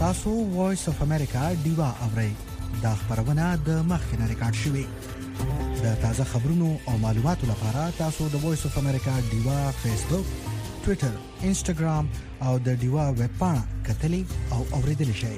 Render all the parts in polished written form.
تاسو وایس اف امریکا دیوا اورئ دا خبرونه د مخکنه ریکارډ شوې د تازه خبرونو او معلوماتو لپاره تاسو د وایس اف امریکا دیوا فیسبوک ټوئیټر انسټاګرام او د دیوا ویب پاڼه کتلی او اوریدل شئ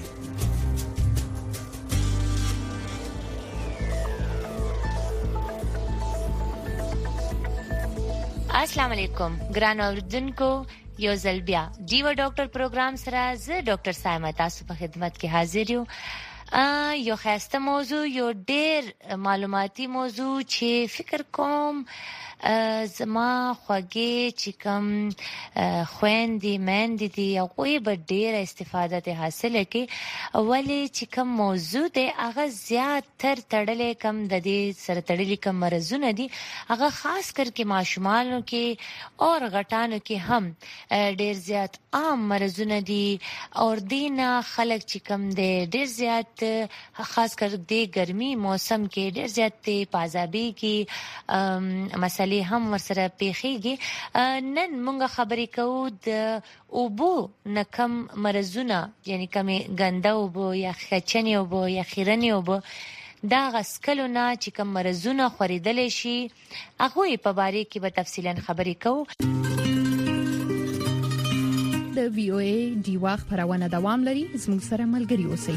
السلام علیکم ګران اوریدونکو یو ځل بیا دیوا ډاکټر پروګرام سره زه ډاکټر سایمه تاسو په خدمت کې حاضر یم یو خاصه موضوع یو ډېر معلوماتي موضوع چې فکر کوم زما خوږې چې کوم خويندې مېندې دي هغه به ډېر استفاده ته حاصله کې ولی چې کوم موضوع دی هغه زیات تر تړلې کم د دې سره تړلې کم مرزونه دي هغه خاص کر کې ماشومانو کې او غټانو کې هم ډېر زیات عام مرزونه دي او دینه خلک چې کوم دي ډېر زیات خاص کر د ګرمي موسم کې ډېر زیات پازابي کې مسلې هم ورسره پیخيږي نن مونږ خبرې کوو د اوبو نکم مرزونه یعنی کمی ګنده اوبو یا خچنی اوبو یا خیرنی اوبو دا غسکلو نه چې کوم مرزونه خریدل شي هغه په باره کې به تفصیلا خبرې کوو د وی او ای دیوا خبرونه دوام لري زموږ سره ملګري اوسئ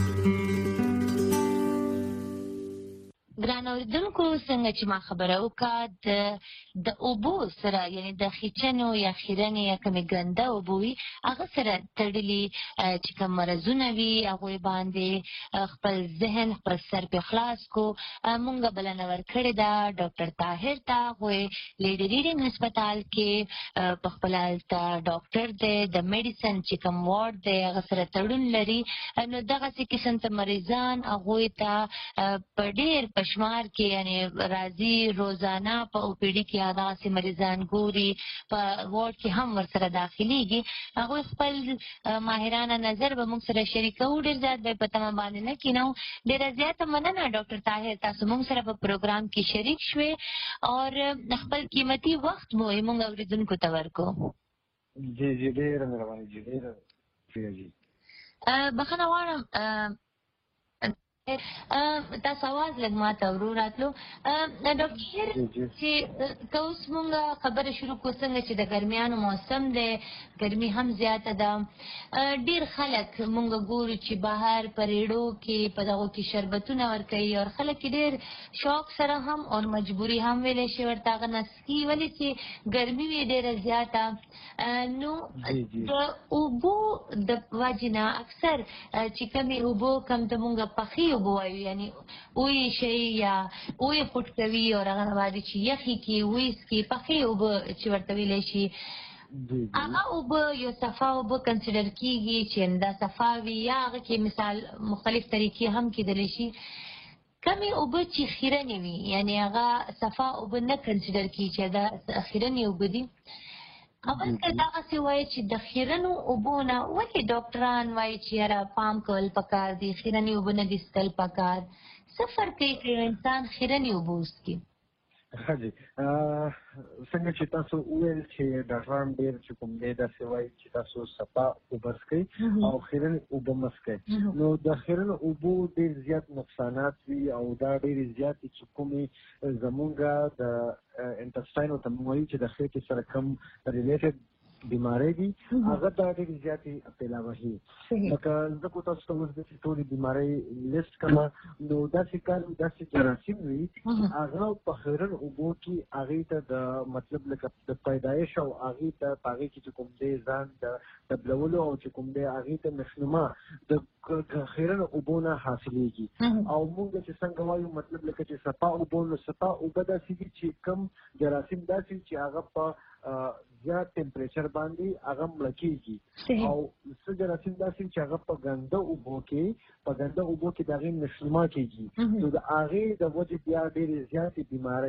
ګران اوریدونکو څنګه چې ما خبره وکړه د اوبو سره یعنی د خچنو یا خیرنی یا کومې ګنده اوبو هغه سره تړلي چې کوم مرزونه وي هغه باندې خپل ذهن خپل سر په خلاص کو مونږ بلنه ورکړې ده ډاکټر طاهر ته وې لیډي ریډینګ هسپتال کې په خپل ډاکټر دی د میډیسن چې کوم وارد دی هغه سره تړون لري نو دغه قسم ته مریضان هغه ته په ډېر پښمار کې یعنی راځي روزانه په او پی ډي کې داسې مریضان ګوري په وارد کې هم ورسره داخليږي هغه خپل ماهرانه نظر به موږ سره شریکو ډېر زیات به پته باندې نه کینو ډېر زیات مننه ډاکټر طاهر تاسو موږ سره په پروګرام کې شریک شوي او خپل قیمتي وخت مو موږ اوریدونکو ته ورکو جی ډېر مهرباني جی ډېر بخښنه غواړم تاسو आवाज لږ ماته وراتلو ډاکټر چې اوس موږ خبره شروع کوو څنګه چې د ګرمیانو موسم دی ګرمي هم زیاته ده ډېر خلک موږ ګورو چې بهر پریړو کې په دغه کې شربتونه ورکوي او خلک ډېر شوق سره هم او مجبوري هم ویلې شي ورته غنسکی ولې چې ګرمي وي ډېره زیاته نو د اوبو د واجنه اکثر چې کمی اوبو کم ته موږ پخې وایو یعنی وې شي یا وې پټ کوي او هغه باندې چې یخي کې وېس کې پخې او چې ورته ویل شي هغه او یو صفا او کنسیډر کیږي چې دا صفا وی یا هغه کې مثال مختلف طریقې هم کېدل شي کمی او چې خیرنی وي یعنی هغه صفا او نه کنسیډر کیږي چې دا خیرنی او بدی اول که دا څه وایي چې د خیرنو اوبونه ولې ډاکټران وایي چې را پام کول پکار دي خیرني اوبونه د سکل پکار سفر کوي چې انسان خیرني اوبو وسکي حاجی څنګه چې تاسو ویل چې ډاکټران ډېر چې کوم دې دا څه وایي چې تاسو صفا وبسکي او خیرني اوبو مسکي نو د خیرنو اوبو ډېر زیات نقصانات وي او دا ډېر زیات چې کومي زمونږه د انټسټاینو ته موایي چې د خېټې سره کم ریلیټډ بیماری دي هغه دا ډېر زیاتې پیلاوي لکه زه کو تاسو ته اوس د ټولې بیماری لیست کړم نو داسې کار داسې جراثیم وي هغه په خیرن اوبو کې هغه ته د مطلب لکه د پیدایش او هغه ته هغه کې کوم دې ځان د تبلولو او چې کوم دې هغه ته نشنما د خیرن اوبو نه حاصلېږي او موږ چې څنګه وایو مطلب لکه چې صفا اوبو نو صفا اوبه داسې دي چې کم جراثیم داسې چې هغه په زیات ټمپریچر باندې هغه ملکیږي او څه جراثیم داسې چې هغه په ګنده اوبو کې دغه نشما کېږي نو د هغې د وجې بیا ډېرې زیاتې بیماری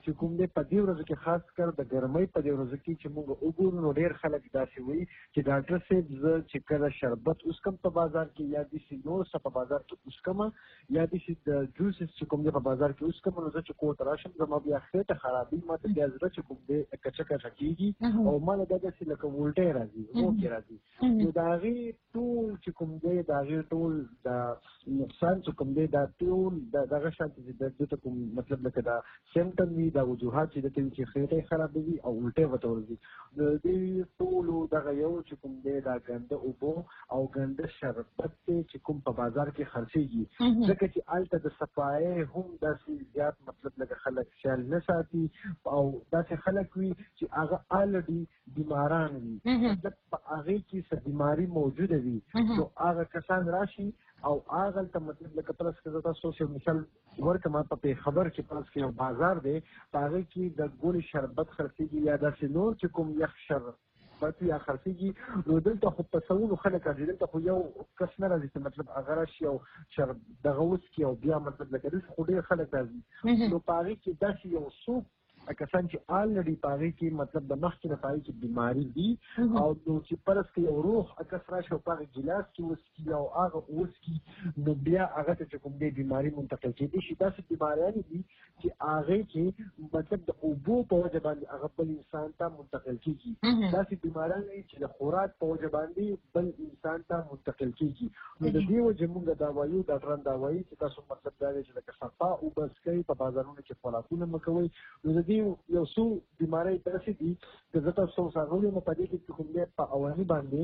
چې کوم دی په دې ورځو کې خاص کر د ګرمۍ په دې ورځو کې چې موږ وګورو نو ډېر خلک داسې وایي چې ډاکټر صاحب زه چې کله شربت اوس کم په بازار کې یا داسې نور څه په بازار کې اوس کم یا داسې د جوسز چې کوم دی په بازار کې اوس کم نو زه چې کور ته راشم زما بیا خېټه خرابي ماته بیا زړه چې کوم دی کچه کچه کېږي او ما له داسې لکه وولټۍ راځي وکې راځي نو د هغې ټول چې کوم دی د هغې ټول د نقصان چې کوم دی دا ټول دغه شانتې چې دلته کوم مطلب لکه دا سیمټم وي دا وجوهات چې دلته وي چې خېټه یې خرابوي او الټۍ ورته ورځي د دې ټولو دغه یو چې کوم دی دا ګنده اوبه او ګنده شربت دی چې کوم په بازار کې خرڅېږي ځکه چې هلته د صفایۍ هم داسې زیات مطلب لکه خلک خیال نه ساتي او داسې خلک وي چې هغه الرډي بیماران وي مطلب په هغې کې څه بیماري موجوده وي نو هغه کسان راشي او هغه ته مطلب لکه پرس کې زه تاسو یو مثال ورکړم په خبر چې پرس کې یو بازار دی په هغې کې د ګولې شربت خرڅېږي یا داسې نور چې کوم یخ شربت یا خرڅېږي نو دلته خو په سلونو خلک راځي دلته خو یو کس نه راځي چې مطلب هغه راشي او دغه وڅکي او بیا مطلب لکه دلته خو ډېر خلک راځي نو په هغې کې داسې یو څوک کسان چې الرډي په هغې کې مطلب د مخکې نه په هغې کې بیماري دي او نو چې پرس کې یو روح کس راشي او په هغه ګیلاس کې وڅکي او هغه وڅکي نو بیا هغه ته چې کوم دی بیماري منتقل کېدی شي داسې بیماریانې دي چې هغې کې مطلب د اوبو په وجه باندې هغه بل انسان ته منتقل کېږي داسې بیماریان دي چې د خوراک په وجه باندې بل انسان ته منتقل کېږي نو د دې وجې موږ دا وایو ډاکټران دا وایي چې تاسو مطلب دا دی چې لکه صفا اوبه څښئ په بازارونو کې خوراکونه مه کوئ نو د دې یو څو بیمارۍ داسې دي که زه تاسو راغلی نو په دې کې چې کوم دی په اولني باندې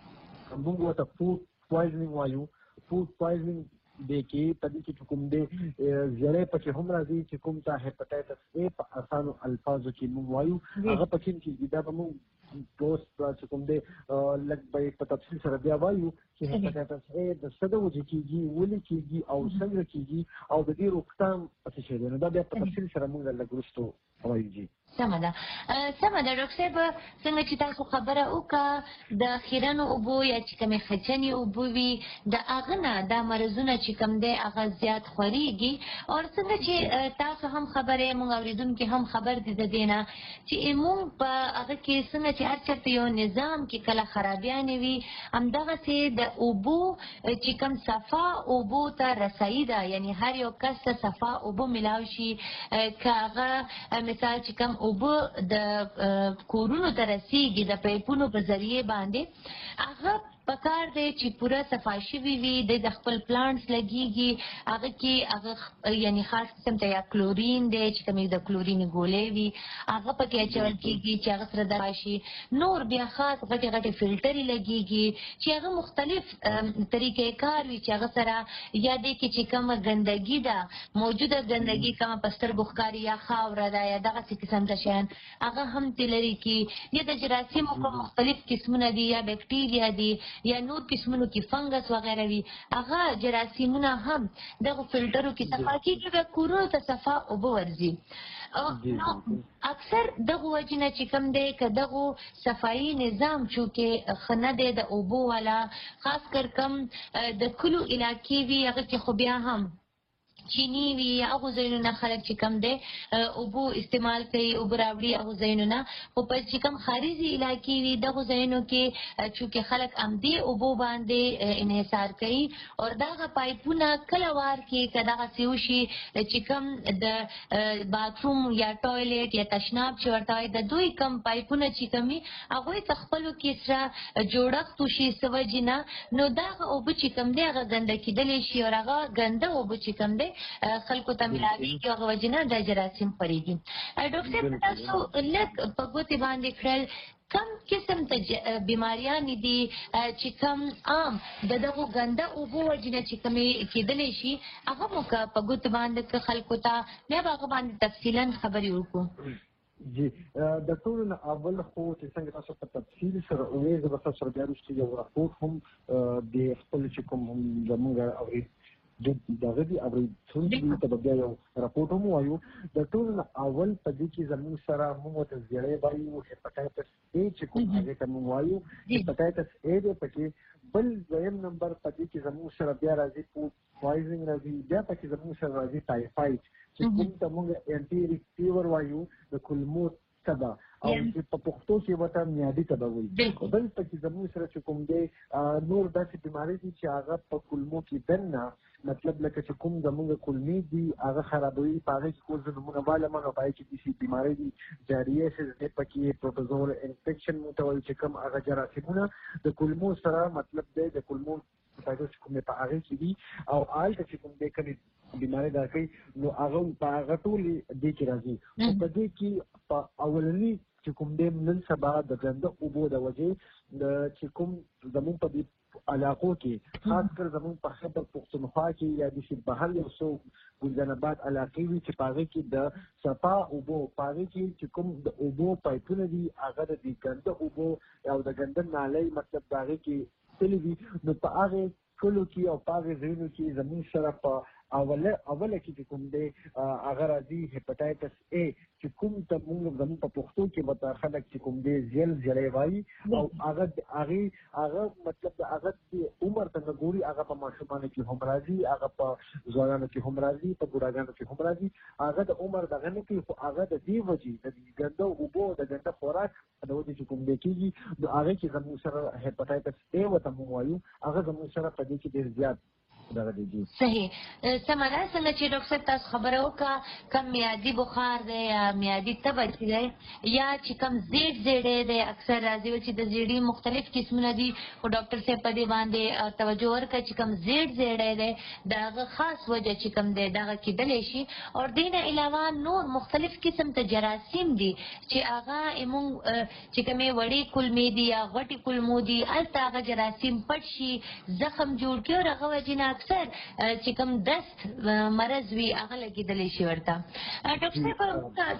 موږ ورته فوډ پوایزنینګ وایو فوډ پوایزنینګ دی کې په دې کې چې کوم دی زیړی پکې هم راځي چې کوم ته هیپاټایټس اے په اسانو الفاظو کې موږ وایو هغه پکې کېږي دا به موږ دوست چې کوم دی لږ به په تفصیل سره بیا وایو چې هیپاټایټس اے د څه د وجې کېږي ولې کېږي او څنګه کېږي او د دې روکتام څه شی دی نو دا بیا په تفصیل سره موږ لږ وروستو وایو جي سمه ده ډاکټر صاحب څنګه چې تاسو خبره وکړه د خیرنو اوبو یا چې کومې خچنې اوبه وي د هغه نه دا مرضونه چې کوم دی هغه زیات خورېږي او څنګه چې تاسو هم خبرې موږ اورېدونکي هم خبر دي د دې نه چې موږ په هغه کې څنګه چې هر چېرته یو نظام کې کله خرابیانې وي همدغسې د اوبو چې کوم صفا اوبو ته رسایي ده یعنې هر یو کس ته صفا اوبه میلاو شي که هغه مثال چې کوم اوبه د کورونو ته رسیږي د پایپونو په ذریعې باندې هغه پکار دی چې پوره صفا شوي وي د خپل پلانټس لګېږي هغه کې هغه یعنې خاص قسم ته یا کلورین دی چې کومې د کلورینې ګولۍ وي هغه پکې اچول کېږي چې هغه سره دوا شي نور بیا خاص غټې غټې فلټرې لګېږي چې هغه مختلف طریقې کار وي چې هغه سره یا دی کې چې کومه ګندګي ده موجوده ګندګي کومه په سترګو ښکاري یا خاوره ده یا دغسې قسم ته شیان هغه هم ترې لرې کړي یا د جراثیمو کوم مختلف قسمونه دي یا بکټیریا دي یا نور قسمونو کې فنګس وغیره وي هغه جراثیمونه هم دغه فلټرو کې صفا کېږي که کورونو ته صفا اوبه ورځي نو اکثر دغه وجې نه چې کوم دی که دغو صفایي نظام چونکې ښه نه دی د اوبو والا خاص کر کم د کلو علاقې وي هغه کې خو بیا هم چینی وي هغو ځایونو نه خلک چې کوم دی اوبو استعمال کوي اوبه راوړي هغو ځایونو نه خو په چې کوم خارجي علاقې وي دغو ځایونو کې چونکې خلک همدې اوبو باندې انحصار کوي او دغه پایپونه کله وار کې که دغسې وشي چې کوم د باتروم یا ټویلټ یا تشناب چې ورته وایي د دوی کم پایپونه چې کوم وي هغوی ته خپلو کې سره جوړښت وشي څه وجې نه نو دغه اوبه چې کوم دی هغه ګنده کېدلی شي او هغه ګنده اوبه چې کوم دی خلکو ته ملاویږي هغه وجې نه دا جراثیم خپرېږي ډاکټر صاحب تاسو لږ په ګوتې باندې کړل کم قسم ته بیماریانې دي چې کم عام د دغو ګنده اوبو وجې نه چې کومې کېدلی شي هغه مو که په ګوتې باندې که خلکو ته بیا به هغه باندې تفصیلا خبرې وکړو جی د ټولو نه اول خو چې څنګه تاسو په تفصیل سره ووایئ زه به تاسو سره بیا وروسته یو راپورټ هم د خپل چې کوم زموږ دغه دی او څنګه ته بیا یو راپورټ مو وایو د ټول اول په دې کې زموږ سره موږ ته زیړې وایو هپاتایتس A چې کوم هغه ته مو وایو هپاتایتس A د پکې بل دویم نمبر په دې کې زموږ سره بیا راځي پوایزنګ راځي بیا پکې زموږ سره راځي ټایفاید چې کوم ته موږ انټي فیور وایو د کولمو تبا او په پښتو کې وته میادي تبا وایي بل پکې زموږ سره چې کوم دی نور داسې بیماری دي چې هغه په کولمو کې دننه مطلب لکه چې کوم زموږ کولمې دي هغه خرابوي په هغه کې کوم زموږ معلومه نه پای کې دي بیماری دي جاریسس د پکې پروتوزوال انفیکشن متوي چې کوم هغه جراثیمونه د کولمو سره مطلب دی د کولمو فایټوس کوم په هغه کې دي او آل چې کوم دی کړي بیماری دا کوي نو هغه په هغه ټول دي کې راځي او په دې کې په اولنی چې کوم دی نن سبا د ګنده اوبو د وجې د چې کوم زمون په دې علاقو کې خاص کر زمون په خبر پښتونخوا کې یا د بهر یو څو ګلجناباد علاقې وي چې پاره کې د صفا اوبو پاره کې چې کوم د اوبو پایپونه دي هغه د ګنده اوبو او د ګنده نالۍ مطلب پاره کې تللی دي نو په هغه کلو کې او په هغه ځایونو کې زمون سره په اوله کې کوم دی هغه راځي هپاتایتس A چې کوم ته موږ زموږ په پښتو کې وته خلک چې کوم دی زیړې وایي او هغه مطلب د هغه د عمر څنګه ګوري هغه په ماشومانو کې هم راځي هغه په ځوانانو کې هم راځي په بوډاګانو کې هم راځي هغه د عمر دغه نه کوي خو هغه د دې وجې د ګنده اوبو د ګنده خوراک د وجې چې کوم دی کېږي نو هغه کې زموږ سره هپاتایتس A وته موږ وایو هغه زموږ سره په دې کې ډېر زیات صحیح سمانا څنګه چې ډاکټر صاحب تاسو خبره وکړه کم میادي بخار دی یا میادي تبه چې دی یا چې کم زیړې دی اکثر راځي چې د زیړې مختلف قسمونه دي خو ډاکټر صاحب په دې باندې توجه ورکړه چې کم زیړې دی دغه خاص وجه چې کم دی دغه کېدلی شي او دې نه علاوه نور مختلف قسم ته جراثیم دي چې هغه موږ چې کومې وړې کولمې دي یا غټې کولمو دي هلته هغه جراثیم پټ شي زخم جوړ کړي او هغه وجې نه اکثر چې کوم دست مرض وي هغه لګېدلی شي ورته ډاکټر صاحب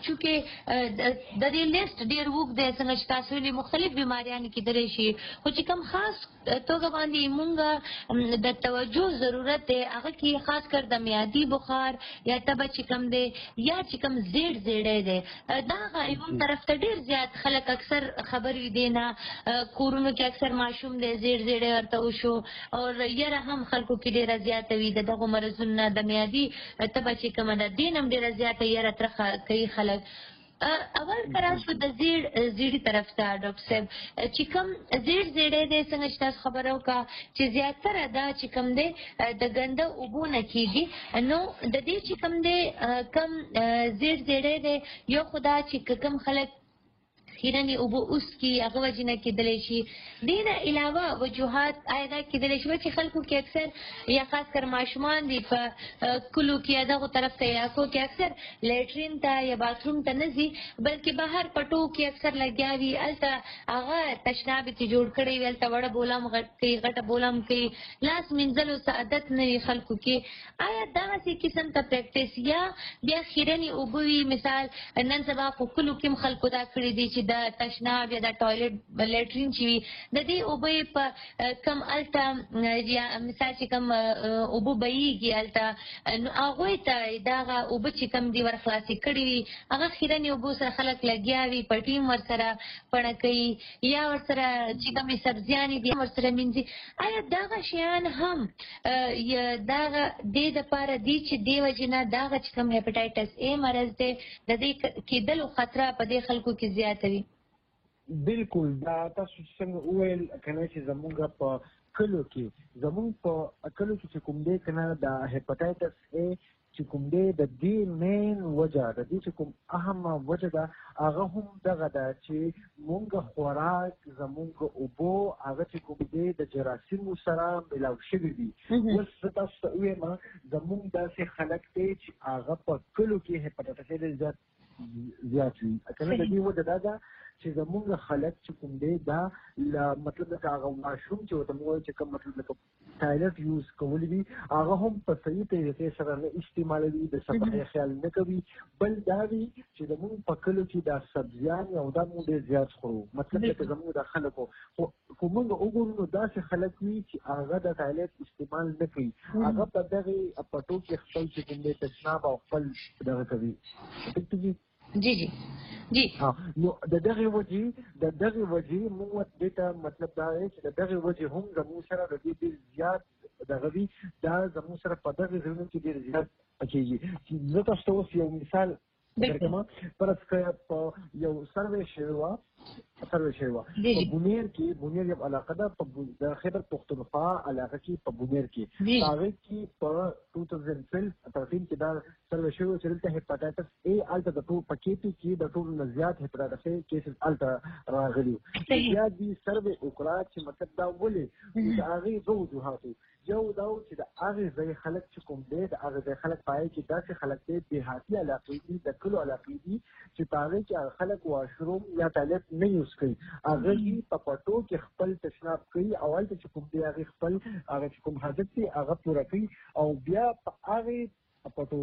چونکې د دې لیست ډېر اوږد دی څنګه چې تاسو ویلي مختلف بیماریانې کېدلی شي خو چې کوم خاص توګه باندې مونږ د توجه ضرورت دی هغه کې خاص کر د میادي بخار یا تبه چې کوم دی یا چې کوم زیړې دی دا هغه طرف ته ډېر زیات خلک اکثر خبر وي دی نه کورونو کې اکثر ماشوم دی زیړې ورته وشو او یره هم خلکو کې ډېره زیاته وي د دغو مرضونو د میادي تبه چې کومه ده دې هم ډېره زیاته یره ترخه کوي خلک اول کراشو د زیړی طرف ته ډاکټر صاحب چې کوم زیړې دی څنګه چې تاسو خبره وکړه چې زیاتره دا چې کوم دی د ګنده اوبو نه کېږي نو د دې چې کوم دی کم زیړې دی یو خو دا چې کوم خلک خیرنې اوبه اوس کې هغه وجې نه کېدلی شي دې نه علاوه وجوهات آیا دا کېدلی شي چې خلکو کې اکثر یا خاص کر ماشومان دي په کلو کې یا دغو طرف ته علاقو کې اکثر لیټرین ته یا باتروم ته نه ځي بلکې بهر پټو کې اکثر لګیا وي هلته هغه تشناب چې جوړ کړی وي هلته وړه بولم کوي غټه بولم کوي لاس مینځلو څه عادت نه وي خلکو کې آیا دغسې قسم ته پریکټس یا بیا خیرنې اوبه وي مثال نن سبا په کلو کې هم خلکو دا کړي دي چې د تشناب یا د ټوایلټ لیټرین چې وي د دې اوبه په کم هلته یا مثال چې کم اوبه بهیږي هلته نو هغوی ته دغه اوبه چې کم دي ورخلاصې کړي وي هغه خیرنې اوبو سره خلک لګیا وي پټي هم ورسره پړه کوي یا ورسره چې کومې سبزیانې دي ورسره مینځي آیا دغه شیان هم دغه دې دپاره دي چې دې وجې نه دغه چې کوم هیپاټایټس A مرض دی د دې کېدلو خطره په دې خلکو کې زیاته وي بالکل دا تاسو څنګه وویل کنه چې زمونږ په کلو کې زمونږ په کلو کې چې کوم دی کنه د هیپاټایټس A چې کوم دی د دې مین وجه د دې چې کوم اهمه وجه ده هغه هم دغه ده چې مونږ خوراک زمونږ اوبو هغه چې کوم دی د جراثیمو سره ملاو شوي دي اوس زه تاسو ته ووایم زمونږ داسې خلک دی چې هغه په کلو کې هیپاټایټس A زیات وي کنه د دې وجه دا ده چې زمونږ خلک چې کوم دی دا مطلب دا هغه ماشوم چې ورته موږ چې کوم مطلب دا ټایلټ یوز کولی دي هغه هم په صحیح طریقې سره نه استعمالوي د صفحې خیال نه کوي بل دا وي چې زمونږ په کلو کې دا سبزیان او دا موږ ډېر زیات خورو مطلب دا زمونږ د خلکو خو موږ وګورو نو داسې خلک وي چې هغه د ټایلټ استعمال نه کوي هغه په دغه پټو کې خپل چې کوم دی تشناب او خپل دغه کوي جی نو د دغه وجې موږ دته مطلب دا دی چې د دغه وجې هم زموږ سره د دې زیات دغه وي دا زموږ سره په دغه ځایونو کې ډېر زیات کېږي چې زه تاسو ته اوس یو مثال درکړم پرس په یو سروې شوی وه بونیر کې یو علاقه ده د خیبر پښتونخوا علاقه کې په بونیر کې هغه کې په 2013 کې دا سروې شوی چې دلته هیپاټایټس A الته د ټول پکېټي کې د ټول نه زیات هیپاټایټس A کیسز الته راغلي بیا دې سروې وکړه چې مطلب دا ولې د هغې دوه وجوهاتو یو دا چې د هغې ځای خلک چې کوم دی د هغې ځای خلک پایي کې داسې خلک دی دیهاتي علاقې دي د کلو علاقې دي چې په هغې کې هغه خلک واشروم یا ټایلټ نه یوز کوي هغه په پټو کې خپل تشناب کوي او هلته چې کوم دی هغې خپل هغه چې کوم حاجت دی هغه پوره کوي او بیا په هغې پټو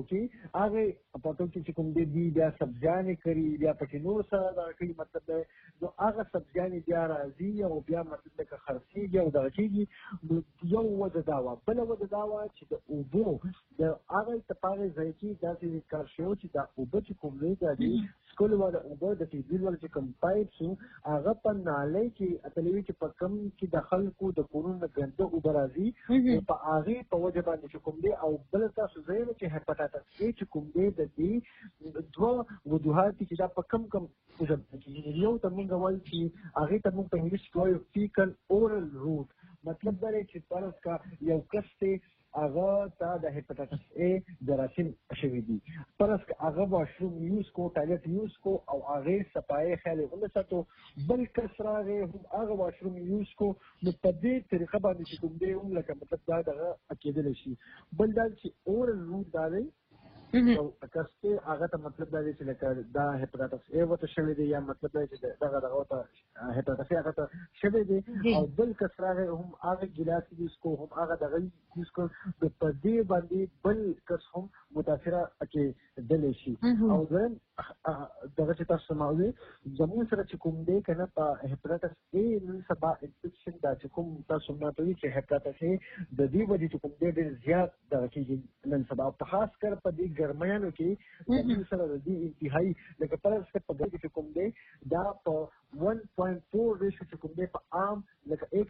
کې چې کوم دی بیا سبزیانې کوي بیا پکې نور سره دغه کوي مطلب دی نو هغه سبزیانې بیا راځي او بیا مطلب دی که خرڅېږي او دغه کېږي نو یو وجه دا وه بله وجه دا وه چې د اوبو د هغه په هغې ځای کې داسې کار شوی چې دا اوبه چې کوم دی دا دی سکول والا اوبه د ټیبل والا چې کوم پایپ شو هغه په نالۍ کې اتلوي چې په کم کې د خلکو د کورونو نه ګنده اوبه راځي په هغې په وجه باندې چې کوم دی او بله تاسو ځای چې هیپاټایټس A چې کوم دی د دې دوه وجوهات چې دا په کم وجه کېږي یو ته موږ وایو چې هغې ته موږ په انګلیش کې وایو فیکل اورل روټ مطلب دا دی چې فرض کا یو کس دی هغه ته د هیپاټایټس A جراثیم شوي دي فرض کا هغه واشروم یوز کو ټایلټ یوز کو او هغې صفایي خیال یې ونه ساتو بل کس راغی هم هغه واشروم یوز کو نو په دې طریقه باندې چې کوم دی هم لکه مطلب دا دغه کېدلی شي بل دا چې اورل روټ دا دی او کس کې هغه ته مطلب دا دی چې لکه دا هیپاټایټس A ورته شوی دی یا مطلب دا چې دغه ورته هیپاټایټس A هغه ته شوی دی او بل کس راغی هم هغه ګیلاس یوز کو هم هغه دغه یوز کو نو په دې باندې بل کس هم متاثره کېدلی شي او دویم دغه چې تاسو سماوي زموږ سره چې کوم دی که نه په هیپاټایټس A نن سبا انفیکشن دا چې کوم تاسو ماته وي چې هیپاټایټس A د دې وجې چې کوم دی ډېر زیات دغه کېږي نن سبا په خاص کر په دې ګرمیانو کې زموږ سره د دې انتهایي لکه فرض کړه په ګرمۍ کې چې کوم دی دا په 1.4 ریشو چې کوم دی په عام لکه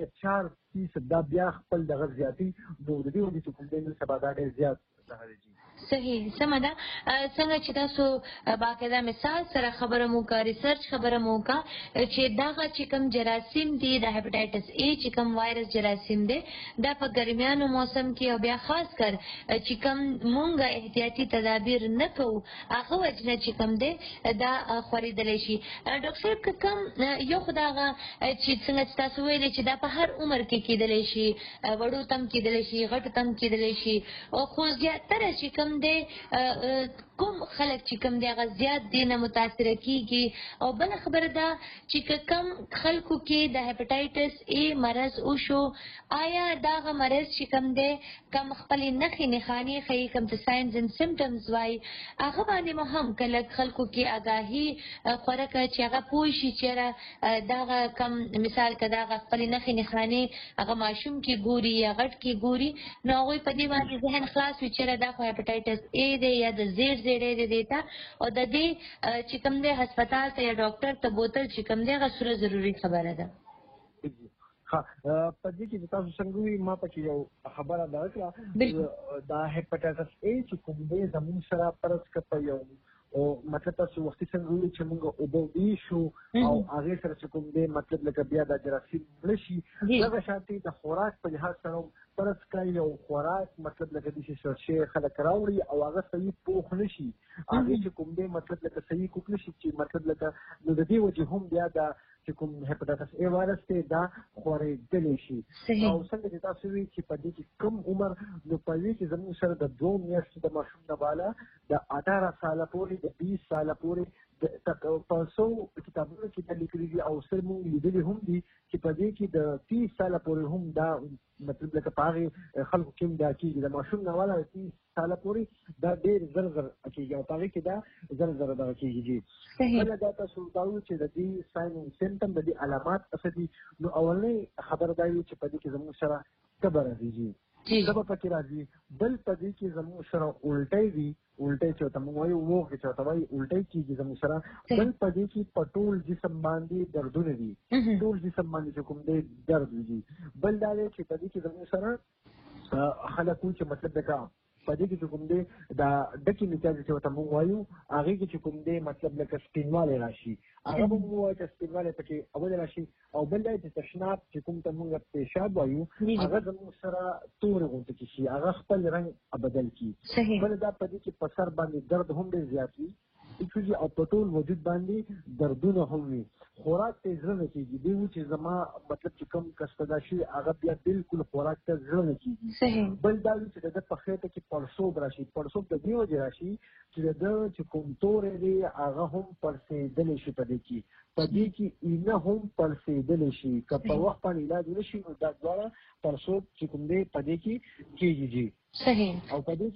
1.4% دا بیا خپل دغه زیاتي نو د دې وجې چې کوم دی نن سبا دا ډېر زیات دغه دی صحیح سمه ده څنګه چې تاسو باقاعده مثال سره خبره مو کا ریسرچ خبره مو کا چې دغه چې کوم جراثیم دي د هیپاټایټس A چې کوم وایرس جراثیم دي دا په ګرمیانو موسم کې او بیا خاص کر چې کوم مونږه احتیاطي تدابیر نه کوو هغه وجنه چې کوم دی دا خورېدلی شي ډاکټر صاحب کوم یو خو دغه چې څنګه تاسو ویلې چې دا په هر عمر کې کېدلی شي وړو تم کېدلی شي غټو تم کېدلی شي او خو زیاتره چې کوم دی کوم خلک چې کوم دی هغه زیات دی نه متاثره کېږي او بله خبره ده چې کوم خلکو کې د هیپاټایټس A مرض وشو آیا دغه مرض چې کوم دی کوم خپلې نښې نښانې ښیي کوم ته ساینز اینډ سمټمز وایي هغه باندې مو هم کله خلکو کې آګاهي خوره کړه چې هغه پوه شي چېرې دغه کم مثال که دغه خپلې نښې نښانې هغه ماشوم کې ګوري یا غټ کې ګوري نو هغوی په دې باندې ذهن خلاص وي چېرې دا خو هیپاټایټس A دی یا د زیړ زیړی دی دې ته او د دې چې کوم دی هسپتال ته یا ډاکټر ته بوتل چې کوم دی هغه سره ضروري خبره ده په دې کې تاسو څنګه وي ما پکې یو خبره ده کړه دا هیپاټایټس A چې کوم دی زموږ سره فرض کړه په یو او مطلب تاسو وختي څنګه وي چې موږ اوبه ویشو او هغې سره چې کوم دی مطلب لکه بیا دا جراثیم مړه شي دغه شانتې د خوراک په لحاظ سره فرض کړه یو خوراک مطلب لکه داسې شرشې خلک راوړي او هغه صحیح پوخ نه شي هغې چې کوم دی مطلب لکه صحیح کوک نه شي چې مطلب لکه نو د دې وجې هم بیا دا چې کوم هیپاټایټس A وایرس دی دا خورېدلی شي او څنګه چې تاسو وایي چې په دې کې کم عمر نو په دې کې زموږ سره د 2 میاشتو د ماشوم نه بالا د 18 ساله پورې د 20 ساله پورې په څو کتابونو کې دا لیکلي دي او سره موږ لیدلي هم دي چې په دې کې د 30 ساله پورې هم دا مطلب لکه په هغې خلکو کې هم دا کېږي د ماشوم نه والا 30 ساله پورې دا ډېر زر کېږي او په هغې کې دا زر دغه کېږي. کله دا تاسو ته وایو چې د دې ساین اینډ سمپټم د دې علامات څه دي، نو اولنۍ خبره دا وي چې په دې کې زموږ سره تبه راځي، تبه پکې راځي. بل په دې کې زموږ سره الټۍ وي، الټۍ چې ورته موږ وایو ووغ چې ورته وایي الټۍ کېږي زموږ سره. بل په دې کې په ټول جسم باندې دردونه دي، ټول جسم باندې چې کوم دی درد وي. بل دا دی چې په دې کې زموږ سره خلک وایي چې مطلب دا په دې کې چې کوم دی دا ډکې میتیازې چې ورته موږ وایو هغې کې چې کوم دی مطلب لکه سپینوالی راشي، هغه به موږ وایو چې سپینوالی پکې اول راشي. او بل دا چې تشناب چې کوم ته موږ پیشاب وایو هغه زموږ سره تورې غوندې کې شي، هغه خپل رنګ بدل کړي. بل دا په دې کې په سر باندې درد هم ډېر زیات وي او په ټول وجود باندې دردونه هم وي. خوراک ته زړه نه کېږي، دی و چې زما مطلب چې کوم کس ته دا شي هغه بیا بالکل خوراک ته زړه نه کېږي. بل دا وي چې د ده په خېټه کې پړسوب راشي. پړسوب د دې وجې راشي چې د ده چې کوم توری دی هغه هم پړسېدلی شي. په دې کې اینه هم پړسېدلی شي. که په وخت باندې علاج ونه شي نو دا دواړه پړسوب چې کوم دی په دې کې کېږي. او په دې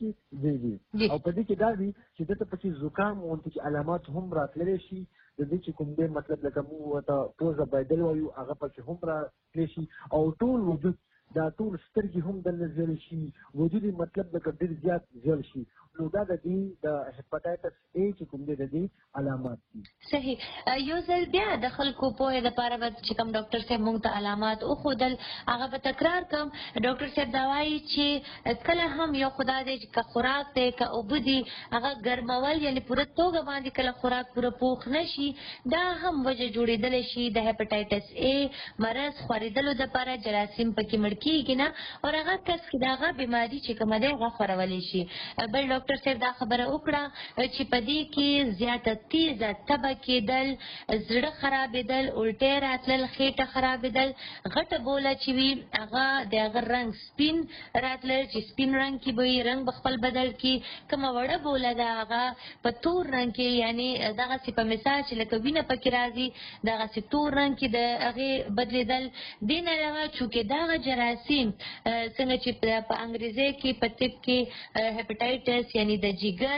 کې او په دې کې دا دی چې دته پکې زکام غوندې کې علامات هم راتللی شي. د دې چې کوم دی مطلب لکه موږ ورته پوزه بایدل وایو هغه پکې هم راتلی شي. او ټول وجود دا ټول سترګې هم دلته زیړې شي، وجود مطلب لکه ډېر زیات زیړ شي. نو دا د دې د هیپاټایټس اے چې کوم دی د دې علامات دي. صحیح. یو ځل بیا د خلکو پوهې دپاره به چې کوم ډاکټر صاحب موږ ته علامات وښودل هغه به تکرار کړم. ډاکټر صاحب دا وایي چې کله هم یو خدا دی چې که خوراک دی که اوبه دي هغه ګرمول یعنې پوره توګه باندې کله خوراک پوره پوخ نه شي دا هم وجه جوړېدلی شي د هیپاټایټس اے مرض خورېدلو دپاره جراثیم پکې مړ کېږي نه او هغه کس کې د هغه بیماري چې کومه دی هغه خورولی شي. بل ډاکټر صاحب دا خبره وکړه چې په دې کې زیاته تیزه تبه کېدل، زړه خرابېدل، الټۍ راتلل، خېټه خرابېدل، غټه بوله چې وي هغه د هغه رنګ سپین راتلل چې سپین رنګ کې به یې رنګ به خپل بدل کړي. کومه وړه بوله ده هغه په تور رنګ کې یعنې دغسې په مثال چې لکه وینه پکې راځي دغسې تور رنګ کې د هغې بدلېدل. دې نه علاوه چونکې دغه جراثیم څنګه چې په انګریزۍ کې په طب کې هیپاټایټس یعنې د جګر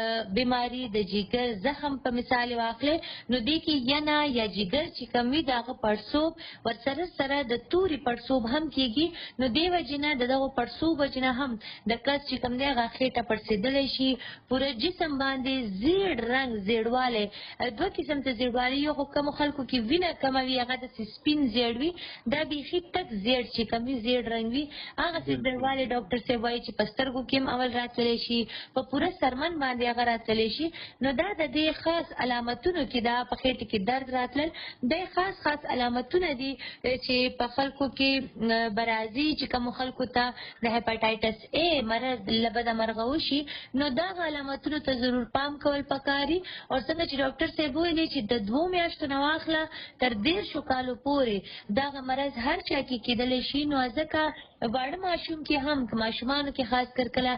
بیماری د جګر زخم په مثال واخلې نو دې کې ینه یا جګر چې کوم وي د هغه پړسوب ورسره سره د تورې پړسوب هم کېږي. نو دې وجې نه د دغو پړسوب وجې نه هم د کس چې کوم دی هغه خېټه پړسېدلی شي، پوره جسم باندې زیړ رنګ زیړوالی. دوه قسم ته زیړوالی، یو خو کومو خلکو کې وینه کمه وي هغه داسې سپین زیړ وي، دا بیخي تک زیړ چې کوم وي زیړ رنګ وي هغسې زیړوالی ډاکټر صاحب وایي چې په سترګو کې هم اول راتللی شي، په پوره سرمن باندې هغه راتللی شي. نو دا د دې خاص علامتونو کې دا په خېټې کې درد راتلل دا خاص علامتونه دي چې په خلکو کې به راځي چې کومو خلکو ته د هیپاټایټس اے مرض له بده مرغه وشي نو دغه علامتونو ته ضرور پام کول پکاري. او څنګه چې ډاکټر صاحب ویلي چې د 2 میاشتو نه واخله تر 13 کالو پورې دغه مرض هر چا کې کېدلی شي. نو ځکه واړه ماشوم کې هم ماشومانو کې خاص کر کله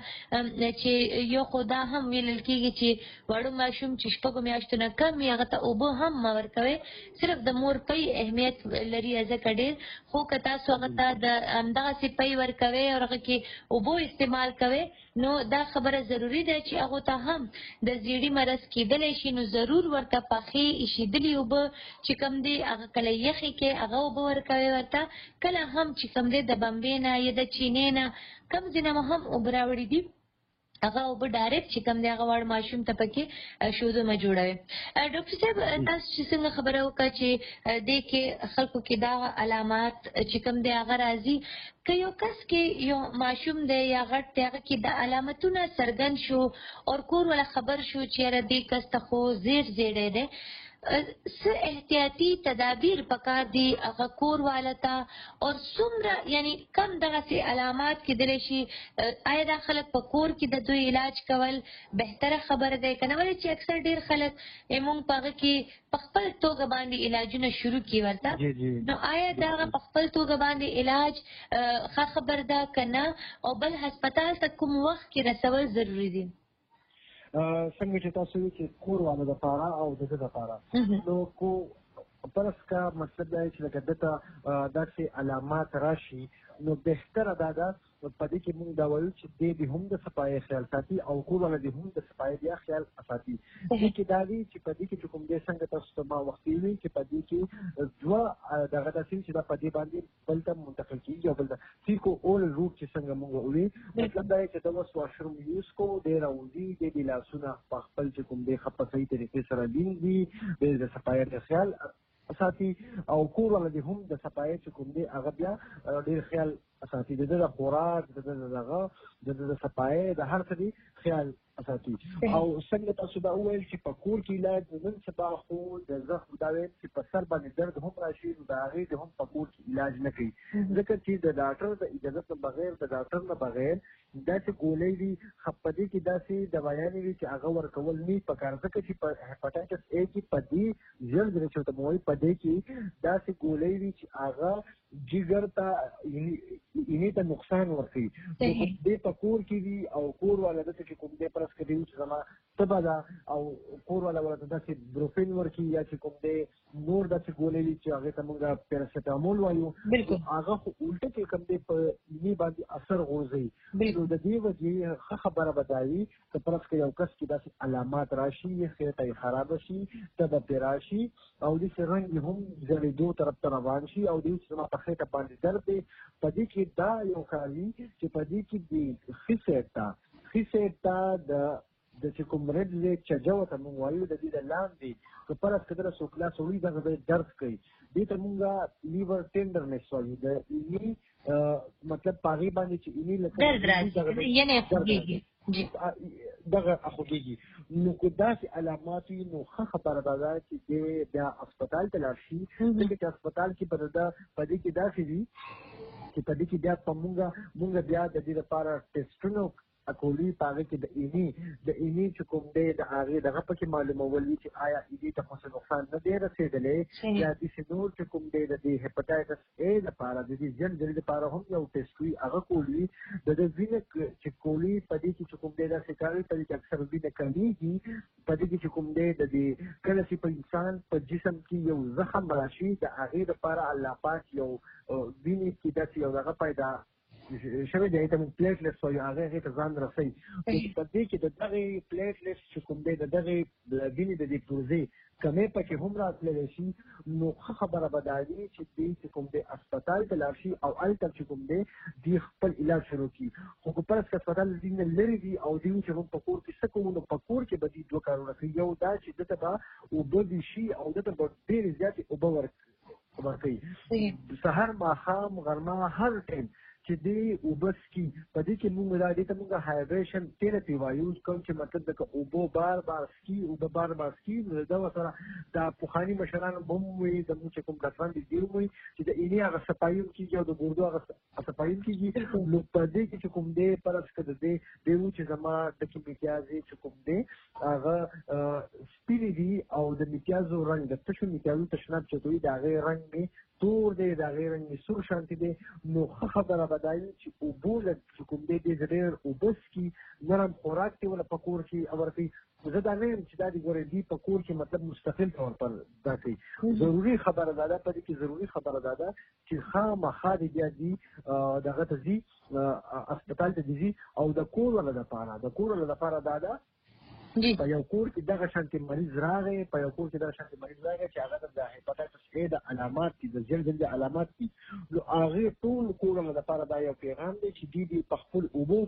چې یو خو دا هم ویلل کېږي چې واړه ماشوم چې 6 میاشتو نه کم وي هغه ته اوبه هم مه ورکوئ، صرف د مور پۍ اهمیت لري ځکه ډېر. خو که تاسو هغه ته د همدغسې پۍ ورکوئ او هغه کې اوبو استعمال کوئ نو دا خبره ضروري ده چې هغو ته هم د زیړي مرض کېدلی شي نو ضرور ورته پخې ایشېدلي اوبه چې کوم دی هغه کله یخې کې هغه اوبه ورکوئ ورته. کله هم چې کوم دی د بمبې نه یا د چینې نه کوم ځای نه مو هم اوبه راوړي دي هغه اوبه ډایرکټ چې کوم دی هغه واړه ماشوم ته پکې شودو مه جوړوئ. ډاکټر صاحب تاسو چې څنګه خبره وکړه چې دې کې خلکو کې دا علامات چې کوم دی هغه راځي که یو کس کې یو ماشوم دی یا غټ دی هغه کې د علامتونه څرګند شو او کور والا خبر شو چې یاره دې کس ته خو زیر زیړی دی څه احتیاطي تدابیر پکار دي هغه کور والا ته او څومره یعنی کم دغسې علامات کېدلی شي آیا دا خلک په کور کې د دوی علاج کول بهتره خبره دی که نه ولې چې اکثر ډېر خلک موږ په هغه کې په خپل توګه باندې علاجونه شروع کړي ورته نو آیا د هغه په خپل توګه باندې علاج ښه خبر ده که نه او بل هسپتال ته کوم وخت کې رسول ضروري دي؟ څنګه چې تاسو وایي چې کور والا دپاره او د ده دپاره نو کو پرس کا مطلب دا چې لکه دته داسې علامات راشي نو بهتره دا ده په دې کې موږ دا وایو چې دی د هم د صفایي خیال ساتي او کور والا د هم د صفایي بیا خیال ساتي. دې کې دا دی چې په دې کې چې کوم دی څنګه تاسو ته ما وختي وي چې په دې کې دوه دغه داسې چې دا په دې باندې بل ته منتقل کېږي او بل ته فیکو اول روټ چې څنګه موږ وایو مطلب دا دی چې دا اوس واشروم یوز کو دی راوځي د لاسونه په خپل چې کوم دی په صحیح طریقې سره وینځي د صفایي د خیال ساتي او کور والا د هم د صفایي چې کوم دی هغه بیا ډېر خیال ساتي د د خوراک د دغه د صفایي د هر څه خیال ساتي. او څنګه تاسو دا وویل چې په کور کې علاج نن سبا خو د زخم دا ویل چې په سر باندې درد هم راشي نو د هغې د هم په کور کې علاج نه کوي ځکه چې د ډاکټر د اجازت نه بغیر د ډاکټر نه بغیر داسې ګولۍ دي په دې کې داسې دوایانې وي چې هغه ورکول نه پکار ځکه چې په هیپاټایټس A کې په دې ژر چې ورته مو وایي په دې کې داسې ګولۍ وي چې هغه جګر ته یعنې ته نقصان ورکوي نو دې په کور کې وي او کور والا داسې چې کوم دی پرس کوي چې زما تبه ده او کور والا ورته داسې بروفین ورکوي یا چې کوم دی نور داسې ګولۍ وي چې هغې ته موږ پیراسیټامول وایو هغه خو الټه چې کوم دی په یعنې باندې اثر غورځوي نو د دې وجې ښه خبره به دا وي که پرس که یو کس کې داسې علامات راشي خېټه یې خرابه شي تبه پرې راشي او داسې رنګ یې هم زړېدو طرف ته روان شي او دې چې زما په خېټه باندې درد دی په دې کې دا یو کار وي چې په دې کې د ښي سایډ ته د چې کوم رډ دی چجه ورته موږ وایو د دې د لاندې که پرس که دله څوک لاس وړي دغه به درد کوي دې ته موږ لیور ټینډرنس وایو د اینې مطلب په هغې باندې چې اینې دغه خوږېږي نو که داسې علامات وي نو ښه خبره به ده چې دی بیا هسپتال ته لاړ شي ځکه چې هسپتال کې به د په دې کې داسې وي چې په دې کې بیا په موږ بیا د دې لپاره ټیسټونه اکولي په هغې کې د اینې چې کوم دی د هغې دغه پکې معلومول وي چې آیا اینې ته خو څه نقصان نه دی رسېدلی یا داسې نور چې کوم دی د دې هیپاټایټس A لپاره د دې جلد لپاره هم یو ټیسټ وي هغه کول وي د ده وینه چې کولي په دې کې چې کوم دی داسې کار وي په دې کې اکثر وینه کمیږي په دې کې چې کوم دی د دې کله چې په انسان په جسم کې یو زخم راشي د هغې لپاره الله پاک یو وینې کې داسې یو دغه پیدا شوی دی ته موږ پلیټلیټس وایو هغې ته ځان رسوي په دې کې د دغې پلیټلیټس چې کوم دی د دغې وینې د دې پروژې کمی پکې هم راتللی شي نو ښه خبره به دا وي چې دوی چې کوم دی اسپتال ته لاړ شي او هلته چې کوم دی دوی خپل علاج شروع کړي خو که پرس که اسپتال دوی نه لرې وي او دوی چې موږ په کور کې څه کوو نو په کور کې به دوی دوه کارونه کوي یو دا چې ده ته به اوبه ویشي او ده ته به ډېرې زیاتې اوبه ورکوي سهار ماښام غرمه هر ټایم چې دی اوبه څکي په دې کې موږ دا دې ته موږ هایډریشن تھیراپي وایو کوم چې مطلب د اوبو بار څکي اوبه بار څکي نو دا ورسره د پخواني مشران به هم وایي زموږ چې کوم ډاکټران دي دوی وایي چې د اینې هغه صفایي کېږي او د ګردو هغه صفایي کېږي نو په دې کې چې کوم دی پرس که د دې دی و چې زما دکې میتیازې چې کوم دی هغه سپینې دي او د میتیازو رنګ د تشو میتیازو تشناب چې دوی د هغې رنګ مې تور دی د هغې رنګ مې سور شانتې دی نو ښه خبره به دا وي چې اوبو لږ چې کوم دی ډېر ډېر اوبه څکي نرم خوراک دی ولا په کور کې ورکوي زه دا نه یم چې دا د ګورې دوی په کور کې مطلب مستقل طور پر دا کوي ضروري خبره دا ده په دې کې ضروري خبره دا ده چې خامخا دی بیا دي دغه ته ځي اسپتال ته ځي او د کور والا دپاره دا ده په یو کور کې دغه شانتې مریض راغی په یو کور کې دغه شانتې مریض راغی چې هغه د هیپاټایټس A د علامات دي د جلد د علامات دي نو هغې ټول کورونه لپاره دا یو پیغام دی چې دوی په خپل اوبو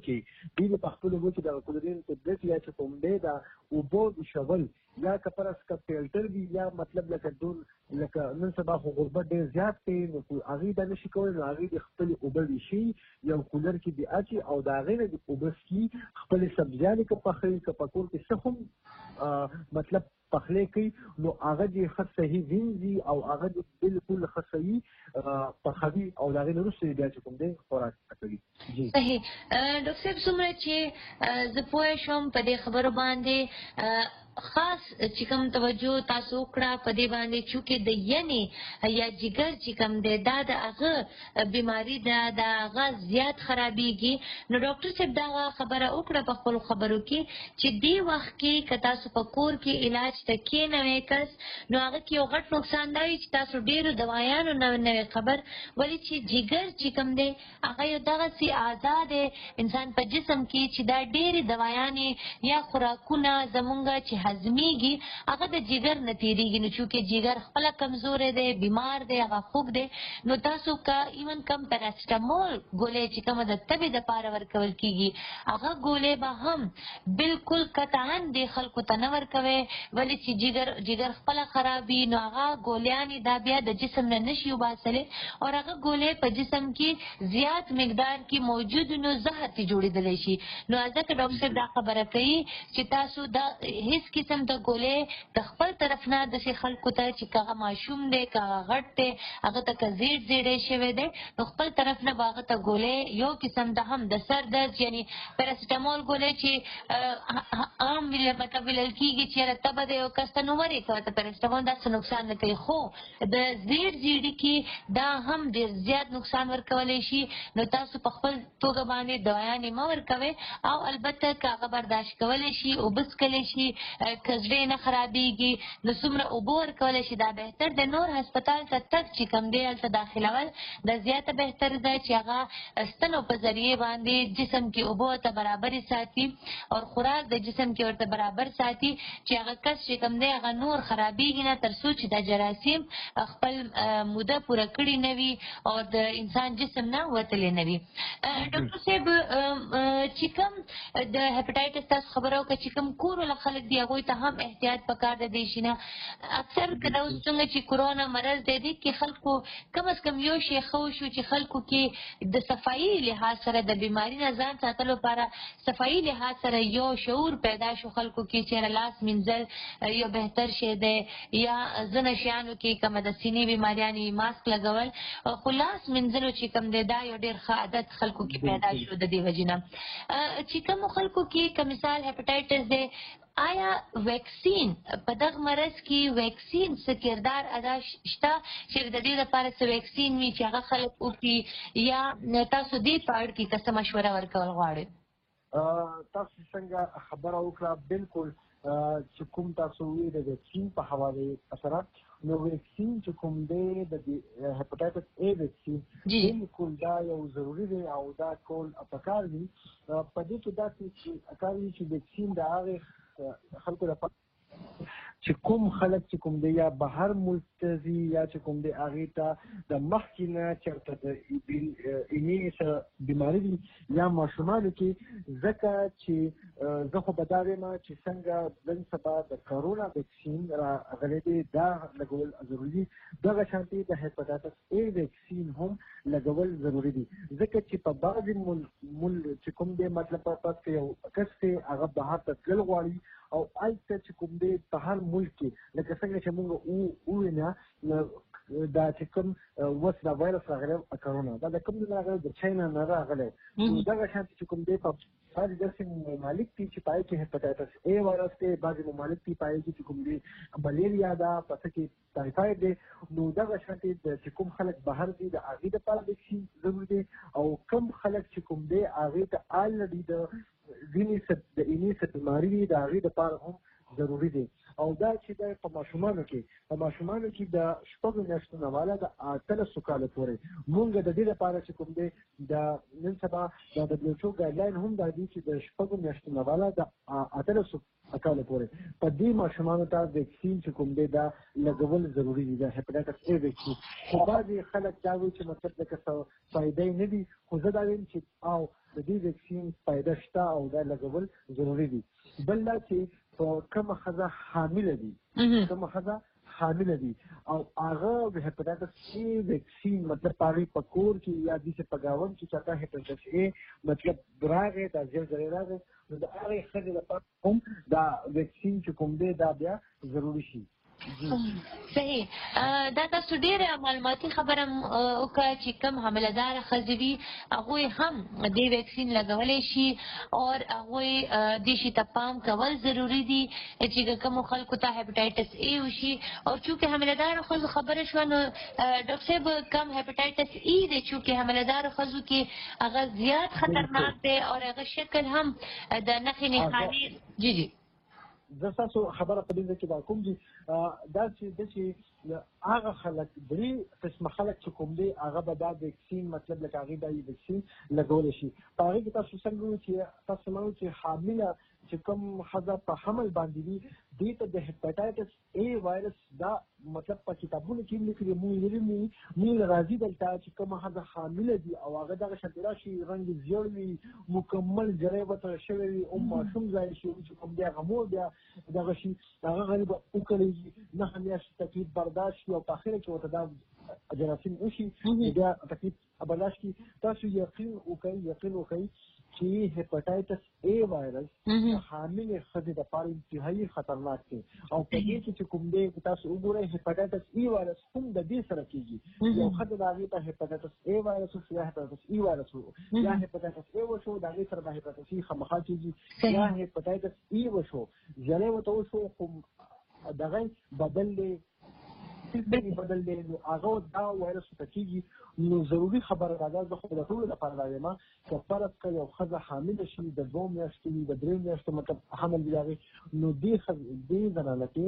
کې دغه کلورین ټبلټ یا چې کوم دی د اوبو ایښول یا که پرس که فلټر وي یا مطلب لکه نن سبا خو غربت ډېر زیات دی نو هغې دا نشي کولی نو هغې د خپلې اوبه ویشي یو کولر کې دې اچي او د هغې نه د اوبه څکي خپلې سبزیانې که پخوي که په کور کې هم مطلب پخلی کوي نو هغه دې ښه صحیح وینځي او هغه دې بلکل ښه صحیح پخوي او د هغې نه وروسته بیا چې کوم دی خوراک کوي صحیح ډاکټر صاحب څومره چې زه پوه شوم په دې خبرو باندې خاص چې کوم توجه تاسو وکړه په دې باندې چې د ینې یا جګر چې کوم دی دا د هغه بیماری ده د هغه زیات خرابېږي. نو ډاکټر صاحب دا خبره وکړه په خپلو خبرو کې چې دې وخت کې که تاسو په کور کې علاج ته کښېنوئ کس نو هغه کې یو غټ نقصان دا وي چې تاسو ډېرو دوایانو نه نوې خبر ولې چې جګر چې کوم دی هغه یو دغسې اعضا دی انسان په جسم کې چې دا ډېرې دوایانې یا خوراکونه زمونږ چې هضمېږي هغه د جګر نه تېرېږي. نو چونکې جګر خپله کمزوری دی بیمار دی هغه خوږ دی نو تاسو که ایون کم پیراسټامول ګولۍ چې کومه د تبې دپاره ورکول کېږي هغه ګولۍ به هم بلکل قطعا دې خلکو ته نه ورکوئ ولې چې جګر خپله خرابي نو هغه ګولیانې دا بیا د جسم نه نشي وباسلی او هغه ګولۍ په جسم کې زیات مقدار کې موجود نو زهر ترې جوړېدلی شي. نو ځکه ډاکټر صاحب دا خبره کوي چې تاسو دا هیڅ قسم د ګولۍ د خپل طرف نه داسې خلکو ته چې که هغه ماشوم دی که هغه غټ دی هغه ته که زیړ زیړی شوی دی نو خپل طرف نه به هغه ته ګولۍ یو قسم د هم د سر درد یعنې پیراسټامول ګولۍ چې عام مطلب ویلل کېږي چې یاره تبه دی یو کس ته نو ورې کوه ته پیراسټامول داسې نقصان نه کوي خو د زیړ زیړي کې دا هم ډېر زیات نقصان ورکولی شي. نو تاسو په خپل توګه باندې دوایانې مه ورکوئ او البته که هغه برداشت کولی شي اوبه څښلی شي که زړه نه خرابېږي نو څومره اوبه ورکولی شي دا بهتر دی. نور هسپتال ته تګ چې کوم دی هلته داخلول دا زیاته بهتر دی چې هغه ستنو په ذریعې باندې جسم کې اوبه ورته برابرې ساتي او خوراک د جسم کې ورته برابر ساتي چې هغه کس چې کوم دی هغه نور خرابېږي نه تر څو چې دا جراثیم خپل موده پوره کړې نه وي او د انسان جسم نه وتلی نه وي. ډاکټر صاحب چې کوم د هیپاټایټس تاسو خبره وکړه چې کوم کور والا خلک دي هغوی ته هم احتیاط پکار دی دې شي نه اکثر که دا اوس څنګه چې کرونا مرض دی دې کې خلکو کم از کم یو شی ښه وشو چې خلکو کې د صفایي لحاظ سره د بیماري نه ځان ساتلو لپاره صفایي لحاظ سره یو شعور پیدا شو خلکو کې چې لاس مینځل یو بهتر شی دی یا ځینو شیانو کې کومه د سینې بیماریانې ماسک لګول خو لاس مینځلو چې کوم دی دا یو ډېر ښه عادت خلکو کې پیدا شو د دې وجې نه چې کومو خلکو کې که مثال هیپاټایټس دی آیا ویکسین په دغه مرض کې ویکسین څه کردار ادا شته چې د دې لپاره څه ویکسین وي چې هغه خلک وکړي یا تاسو دې په اړه کې څه مشوره ورکول غواړئ؟ تاسو څنګه خبره وکړه بالکل چې کوم تاسو وی د ویکسین په حواله سره نو ویکسین چې کوم دی د هیپاټایټس ای ویکسین بالکل دا یو ضروري دی او دا کول پکار دي. په دې کې دا چې کار وي چې ویکسین د هغه خلکو لپاره چې کوم خلک چې کوم دی یا بهر ملک ته ځي یا چې کوم دی هغې ته د مخکې نه چېرته د اینې سره بیماري دي یا ماشومانو کې ځکه چې زه خو به دا وایم چې څنګه نن سبا د کرونا ویکسین راغلی دی دا لګول ضروري دغه شانتې د هیپاټایټس ای ویکسین هم لګول ضروري دي ځکه چې په بعضې چې کوم دی مطلب پس که یو کس دی هغه بهر ته تلل غواړي او هلته چې کوم دی په هر ملک کې لکه څنګه چې موږ ووینه دا چې کوم اوس دا وایرس راغلی کرونا دا د کوم ځای نه راغلی د چاینا نه راغلی دغه شانتې چې کوم دی په بعضې داسې ممالک دي چې په هغې کې هیپاټایټس ای وایرس دی بعضې ممالک دي په هغې کې چې کوم دی ملیریا ده په څه کې ټایفاید دی نو دغه شانتې چې کوم خلک بهر دي د هغې دپاره ویکسین ضروري دی او کوم خلک چې کوم دی هغې ته آلرډي د اینې څه بیماري دي د هغې دپاره هم ضروري دی. او دا چې دا په ماشومانو کې د 6 میاشتو نه والا د 13 کالو پورې مونږ د دې لپاره چې کوم دی د نن سبا د WHO ګایډلاین هم دا دي چې د 6 میاشتو نه والا د 13 کالو پورې په دې ماشومانو ته ویکسین چې کوم دی دا لګول ضروري دي د هیپاټایټس ای ویکسین. خو بعضې خلک دا وایي چې مطلب لکه فایده یې نه دي خو زه دا وایم چې او د دې ویکسین فایده شته او دا لګول ضروري دي. بل دا چې کومه ښځه حامله دي او هغه د هیپاټایټس ای ویکسین مطلب هغې په کور کې یا داسې په ګاونډ کې چې هغه هیپاټایټس ای مطلب راغی دا زلزلې راغی نو د هغې ښځې لپاره هم دا ویکسین چې کوم دی دا بیا ضروري شي. صحیح دا تاسو ډېره معلوماتي خبره وکړه چې کوم حامله‌داره ښځې وي هغوی هم دې ویکسین لګولی شي او هغوی دې شي ته پام کول ضروري دي چې کومو خلکو ته هیپاټایټس ای وشي او چونکې حامله‌داره ښځو خبره شوه نو ډاکټر صاحب کم هیپاټایټس ای دی چونکې حامله‌داره ښځو کې هغه زیات خطرناک دی او هغه شکل هم د نښې نښانې جی زه تاسو خبره په دې کې دا کوم دي دا چې هغه خلک درې قسمه خلک چې کوم دي هغه به دا ویکسین مطلب لکه هغې دا ویکسین لګولی شي په هغې کې تاسو څنګه وایو چې تاسو مانو چې حامله چې کوم ښځه په حمل باندې وي دې ته د هیپاټایټس ای وایرس دا مطلب په کتابونو کې لیکلي موږ راځي دلته چې کومه ښځه حامله دي او هغه دغه شانتې راشي رنګ یې زیړ وي مکمل جری ورته شوی وي او ماشوم ځای شي چې کوم دی هغه مور بیا دغه شي هغه غریب وکړي نهه میاشتې تکلیف برداشت شي او په اخره کې ورته دا جراثیم وشي بیا تکلیف برداشت کړي تاسو یقین وکړئ چې هیپاټایټس ای وایرس حاملې ښځې دپاره انتهایي خطرناک دی او په دې کې چې کوم دی تاسو وګورئ هیپاټایټس ای وایرس هم د دې سره کېږي یو ښځه د هغې ته هیپاټایټس ای وایرس وشو یا هیپاټایټس ای وایرس یا هیپاټایټس ای وشو د هغې سره د هیپاټایټس ای خامخا کېږي یا هیپاټایټس ای وشو ژړی ورته وشو خو دغه بدل دی بدل دی نو هغه دا وایرس ته کېږي نو ضروري خبره دا ده زه خو د ټولو لپاره دا وایم که فرض کړه یو ښځه حامله شي د 2 میاشتو وي د 3 میاشتو مطلب حمل وي د هغې نو دې زنانه کې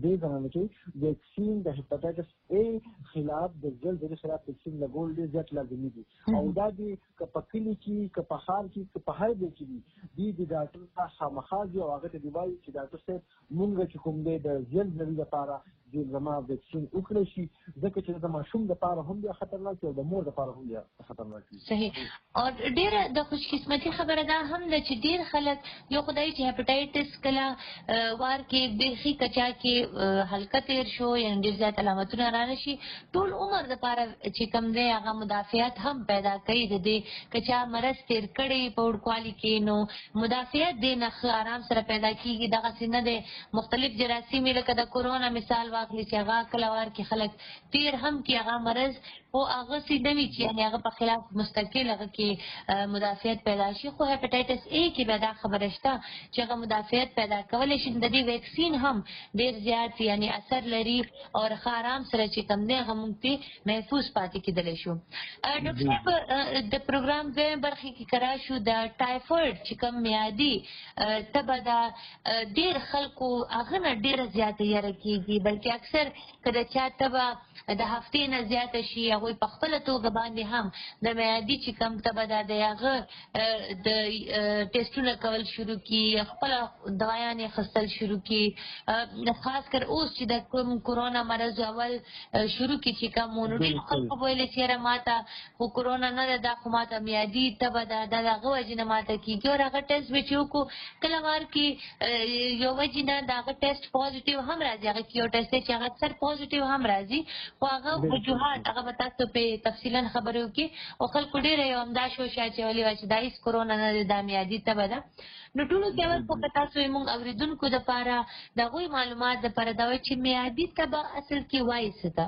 ویکسین د هیپاټایټس ای خلاف د جلد د خلاف ویکسین لګول ډېر زیات لازمي دي او دا دي که په کلي کې که په ښار کې که په هر ځای کې دي د ډاکټر ته خامخا ځي او هغه ته دې وایي چې ډاکټر صاحب مونږ چې کوم دی د جلد نري لپاره زما ویکسین وکړی شي ځکه چې د ماشوم لپاره هم بیا خطرناک او د مور لپاره هم بیا خطرناک وي صحیح او ډېره د خوشقسمتي خبره دا هم ده چې ډېر خلک یو خدای چې هیپاټایټس کله وار کې بیخي کچا کې هلکه تېر شو یعنې ډېر زیات علامتونه رانه شي ټول عمر دپاره چې کوم دی هغه مدافعت هم پیدا کوي د دې که چا مرض تېر کړی په وړوکوالي کې نو مدافعت دې نه ښه آرام سره پیدا کېږي دغسې نه دی مختلف جراثیمې لکه د کورونا مثال واخلي چې هغه کله وار کې خلک تېر هم کې هغه مرض خو هغه سي نه وي چې یعنې هغه په خلاف مستقل هغه کې مدافعت پیدا شي خو هیپاټایټس ای کې بیا دا خبره شته چې هغه مدافعت پیدا کولی شي د دې ویکسین هم ډېر زیات یعنې اثر لري او ښه آرام سره چې کوم دی هغه موږ پرې محفوظ پاتې کېدلی شو ډاکټر صاحب د پروګرام دویم برخې کې کرا شو د ټایفویډ چې کوم میادي تبه ده ډېر خلکو هغه نه ډېره زیاته یره کېږي بلکې اکثر که د چا تبه د هفتې نه زیاته شي هغوی په خپله توګه باندې هم د میادي چې کوم تبه ده د هغه د ټیسټونه کول شروع کړي خپله دوایانې اخیستل شروع کړي خاص کر اوس چې د کوم کورونا مرض اول شروع کړي چې کوم نو ډېرو خلکو به ویلې چې یاره ماته خو کورونا نه ده دا خو ماته میادي تبه ده دا د هغه وجې نه ماته کېږي او هغه ټیسټ به چې وکړو کله وار کې یو وجې نه د هغه ټیسټ پازیټیو هم راځي هغه کې یو ټیسټ دی چې هغه اکثر پازیټیو هم راځي خو هغه وجوهات هغه به تاسو پرې تفصیلا خبرې وکړي او خلکو ډېره یو همدا شوشي اچولې وه چې دا هېڅ کورونا نه دی دا میادي تبه ده نو ټولو کې اول خو که تاسو یې مونږ اورېدونکو دپاره د هغوی معلومات دپاره دا وایي چې میادي تبه اصل کې وایي څه ده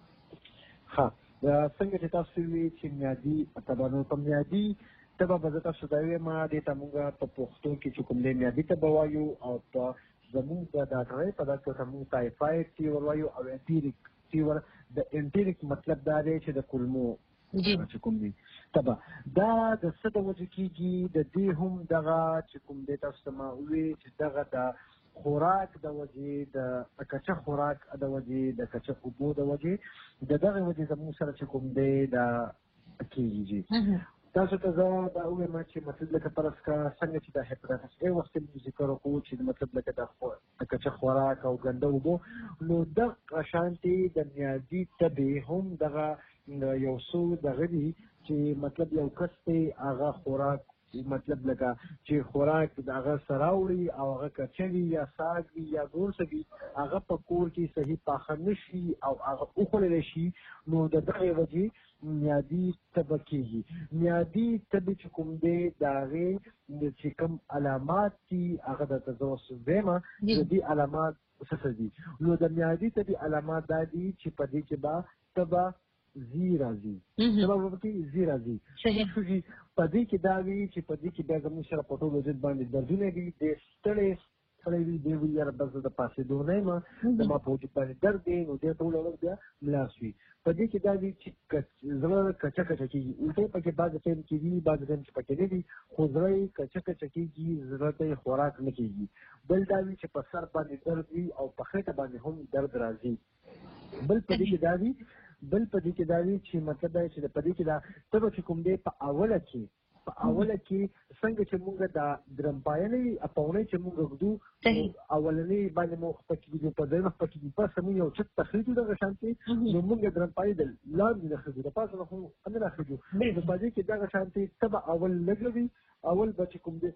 ښه څنګه چې تاسو وایي چې میادي تبه نو په میادي تبه به زه تاسو ته وایم دې ته مونږ په پښتو کې چې کوم دی میادي تبه وایو او په زمونږ د ډاکټرۍ په درس کې مونږ ټایفاید فیور وایو او انټیریک فیور د انټیریک مطلب دا دی چې د کولمو چې کوم دی تبه دا د څه د وجې کېږي د دې هم دغه چې کوم دی تاسو ته ما وویل چې دغه د خوراک د وجې د کچه خوراک د وجې د کچه اوبو د وجې د دغې وجې زموږ سره چې کوم دی دا کېږي تاسو ته زه دا ووایم چې مطلب لکه فرض کړه څنګه چې د هیپاټایټس ای وخت موږ ذکر وکړو چې مطلب لکه د کچه خوراک او ګنده اوبو نو دغه شانتې د میادي تبې هم دغه یو څو دغه دي چې مطلب یو کس دی هغه خوراک مطلب لکه چې خوراک د هغه سره وړي او هغه کچه وي یا ساګ وي یا نور څه وي هغه په کور کې صحیح پاخه نه شي او هغه وخوړلی شي نو د دغې وجې میادي تبه کېږي میادي تبې چې کوم دی د هغې چې کوم علامات دي هغه درته زه اوس وایم د دې علامات څه دي. نو د میادي طبي علامات دا دي چې په دې کې به تبه زی راځي، تبه به پکې زی راځي. په دې کې دا وي چې په دې کې بیا زموږ سره په ټول وجود باندې دردونه دي، د ستړی وي دی وي یاره بس د پاسېدو نه یم، زما په وجود باندې درد دی، نو دې ټول ورځ بیا ملاس وي. په دې کې دا وي چې زړه کچه کچه کېږي، الټۍ پکې بعض ټایم کې وي، بعض ټایم چې پکې نه وي، خو زړه یې کچه کچه کېږي، زړه ته یې خوراک نه کېږي. بل دا وي چې په سر باندې درد وي او په خېټه باندې هم درد راځي. بل په دې کې دا وي چې مطلب دا چې په دې کې دا تبه چې کوم دی په اوله کې څنګه چې موږ دا درمپاینې اپاونې چې موږ غدو اولنې باندې مو پکې په دغه پکې په سمې یو چت تخریجو دغه شانتي، نو موږ درمپای د لاندې نه خېږو د پاسه خو ان نه خېږو. نو په دې کې دغه شانتي تبه اول لګوي، اول بچ کوم دی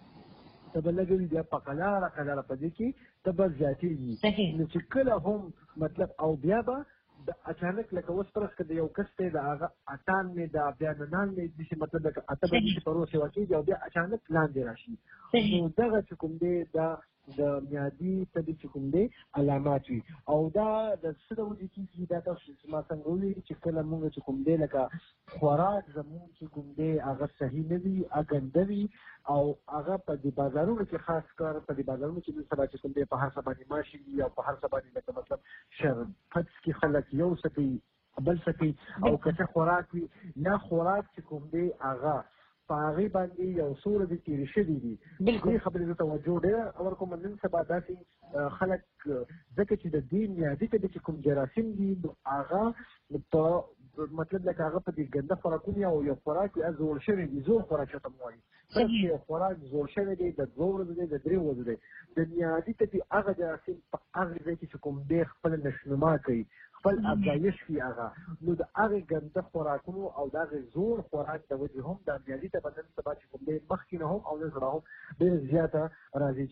تبه لګوي، بیا په قلاره په دې کې تبه زیاتېږي. نو چې کله هم مطلب او بیا به د اچانک لکه اوس پرس که د یو کس دی د هغه اټان مې د بیا ننان مې داسې مطلب لکه اته بجې چې په ورځ سیوا کېږي او بیا اچانک لاندې راشي. نو دغه چې کوم دی دا د میادي طبي چې کوم دی علامات وي. او دا د څه د وجې کېږي دا تاسو ما څنګه وویل چې کله مونږ چې کوم دی لکه خوراک زمونږ چې کوم دی هغه صحیح نه وي، ګنده وي، او هغه په دې بازارونو کې خاص کار په دې بازارونو کې نن سبا چې کوم دی په هر څه باندې ماشي وي او په هر څه باندې لکه مطلب شربت کې خلک یو څه کوي بل څه کوي، او که خوراک وي یا خوراک چې کوم دی هغه په هغې باندې یو څو ورځې تېرې شوي دي. دې خبرې زه توجه ډېره ورکوم. نن سبا داسې خلک ځکه چې د دې میادي طبي چې کوم جراثیم دي نو هغه په مطلب لکه هغه په دې ګنده خوراکونه او یو خوراک یې زوړ شوی دي، زوړ خوراک ته م وایي. بس یو خوراک زوړ شوی دی د 2 ورځو دی د 3 ورځو دی. د میادي طبي هغه جراثیم په هغه ځای کې چې کوم دی خپل نشنما کوي، خپل افزایش کوي هغه، نو د هغې ګنده خوراکونو او د هغې زوړ خوراک د وجې هم د میادي ته بدن سبا چې کوم دی مخکې نه هم او نن سبا هم ډېره زیاته راځي.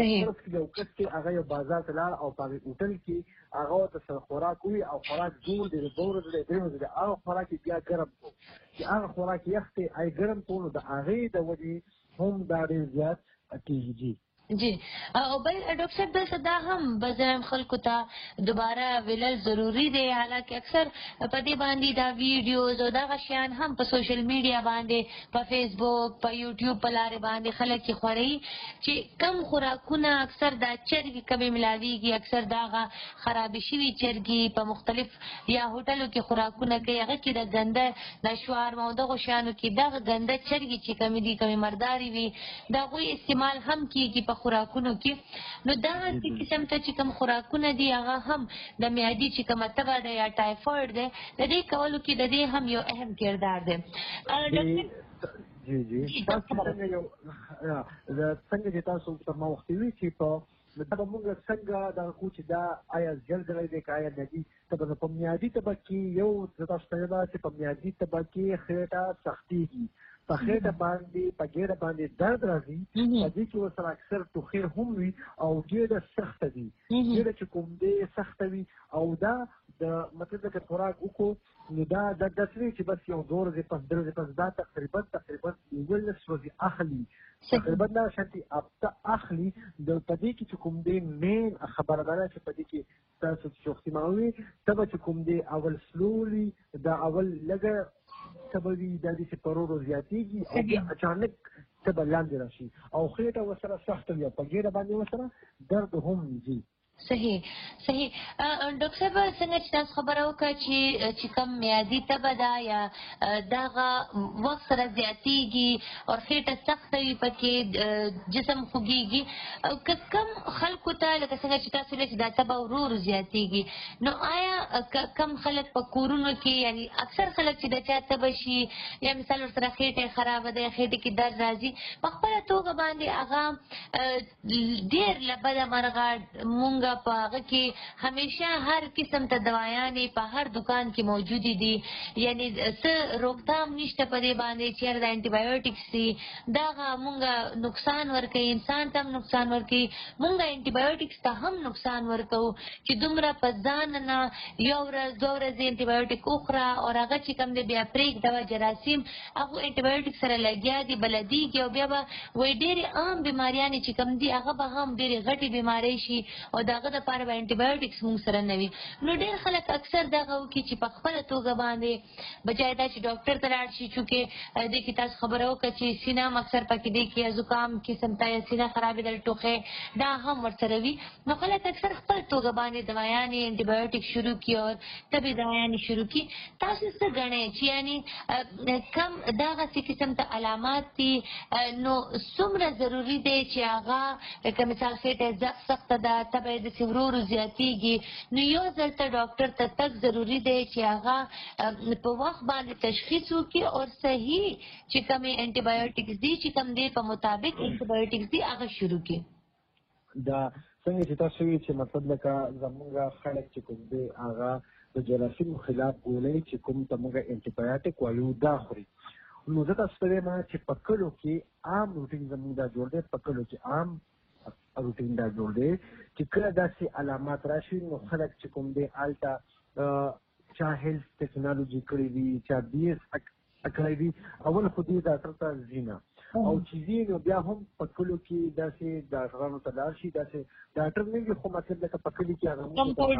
چې یو کس کې هغه یو بازار ته لاړ او په هغې هوټل کې هغه ورته سره خوراک وي او خوراک زوړ دی د 2 ورځو دی 3 ورځو دی، هغه خوراک یې بیا ګرم کړو چې هغه خوراک یخ دی ګرم کړو، نو د هغې د وجې هم دا ډېر زیات کېږي. جی او بل ډاکټر صاحب دلته دا هم بزرم خلکو ته دوباره ویلل ضروری دی، حالانکه اکثر په دې باندې دا ویډیوز او دغه شیان هم په سوشل میډیا باندې په فیسبوک په یوټیوب په لارې باندې خلک یې خوري چې کم خوراکونه اکثر دا چرګې کمې ملاویږي، اکثر دغه خرابې شوي چرګې په مختلف یا هوټلو کې خوراکونه کوي، هغه کې د ګنده د شوارما او دغو شیانو کې دغه ګنده چرګې چې کمې دي کمې مردارې وي د هغوی استعمال هم کېږي په خوراکونو کې. نو دا قسم ته چې کوم خوراکونه دي هغه هم د میادي چې کومه تبه ده یا ټایفاید ده د دې کولو کې د دې هم یو اهم کردار دی. جی څنګه چې تاسو په ما وخت وی چې په دا موږ څنګه دا کو چې دا آیا جلد دی که آیا میادي تبه په میادي تبه کې یو تاسو ته دا چې په میادي تبه کې خېټه سختېږي، په خېټه باندې په ګېډه باندې درد راځي، په دې کې ورسره اکثر ټوخې هم وي او ګېډه سخته وي. ګېډه چې کوم دی سخته وي او دا د مطلب که خوراک وکړو نو دا داسې وي چې بس یو 2 ورځې پس 3 ورځې پس دا تقریبا 11 ورځې اخلي، تقریبا دا شانتي هفته اخلي. د په دې کې چې کوم دی مین خبره ده چې په دې کې تاسو چې احتمالوي تبه چې کوم دی اول سلولي دا اول لږه تبه وي دا داسې په ورو ورو زیاتېږي او بیا اچانک تبه لاندې راشي او خېټه ورسره سخته وي او په ګېډه باندې ورسره درد هم ځي. صحیح ډاکټر صاحب څنګه چې تاسو خبره وکړه چې کم میادي تبه ده یا دغه وخت سره زیاتېږي او خېټه سخته وي پکې جسم خوږېږي، کم خلکو ته لکه څنګه چې تاسو ویل چې دا تبه ورو ورو زیاتېږي، نو آیا کم خلک په کورونو کې یعنی اکثر خلک چې د چا تبه شي یا مثال ورسره خېټه خرابه ده خېټه کې درد راځي په خپله توګه باندې هغه ډېر له بده مرغه مونږ په هغه کې همیشه هر قسم ته دوايانې په هر دکان کې موجودې دي، یعنی څه روکتام نشته په دې باندې چې د انټي بایوټکس دي دغه مونږ نقصان ورکوي، انسان ته هم نقصان ورکوي، مونږ انټي بایوټکس ته هم نقصان ورکوو چې دومره په ځان نه یو ورځ 2 ورځې انټي بایوټک وخوره او هغه چې کوم دی بیا پرېږده جراثیم هغه انټي بایوټک سره لګیا دي بلدېږي او بیا به وایي ډېرې عام بیماریانې چې کوم دي هغه به هم ډېرې غټې بیمارۍ شي او د هغه دپاره به انټي بایوټکس موږ سره نه وي. نو ډېر خلک اکثر دغه وکړي چې په خپله توګه باندې بجای دا چې ډاکټر ته لاړ شي، چونکې دې کې تاسو خبره وکړه چې سینه هم اکثر پکې دی کې زکام قسم ته یا سینه خرابېدل ټوخی دا هم ورسره وي. نو خلک اکثر خپل توګه باندې دوایانې انټي بایوټک شروع کړي او طبي دوایانې شروع کړي. تاسو څه ګڼئ چې یعنې کم دغسې قسم ته علامات دي نو څومره ضروري دی چې هغه که مثال خېټه سخته ده، تبه یې داسې ورو ورو زیاتېږي، نو یو ځل ته ډاکټر ته تګ ضروري دی چې هغه په وخت باندې تشخیص وکړي او صحیح چې کومې انټي بایوټکس دي چې کوم دی په مطابق انټي بایوټکس دي هغه شروع کړي. دا څنګه چې تاسو وایئ چې مطلب لکه زمونږ خلک چې کوم دی هغه د جراثیمو خلاف ګولۍ چې کوم ته موږ انټي بایوټک وایو دا خوري. نو زه تاسو ته وایم چې په کلو کې عام روټین زموږ دا جوړ دی، په کلو کې عام روټین دا جوړ دی چې کله داسې علامات راشي نو خلک چې کوم دی هلته چا هیلث ټیکنالوجي کړې وي، چا بي ایس کړی وي، اول خو دې ډاکټر ته ځي نه او چې ځي نو بیا هم په کلو کې داسې ډاکټرانو ته لاړ شي، داسې ډاکټر نه وي خو مطلب لکه په کلي کې هغه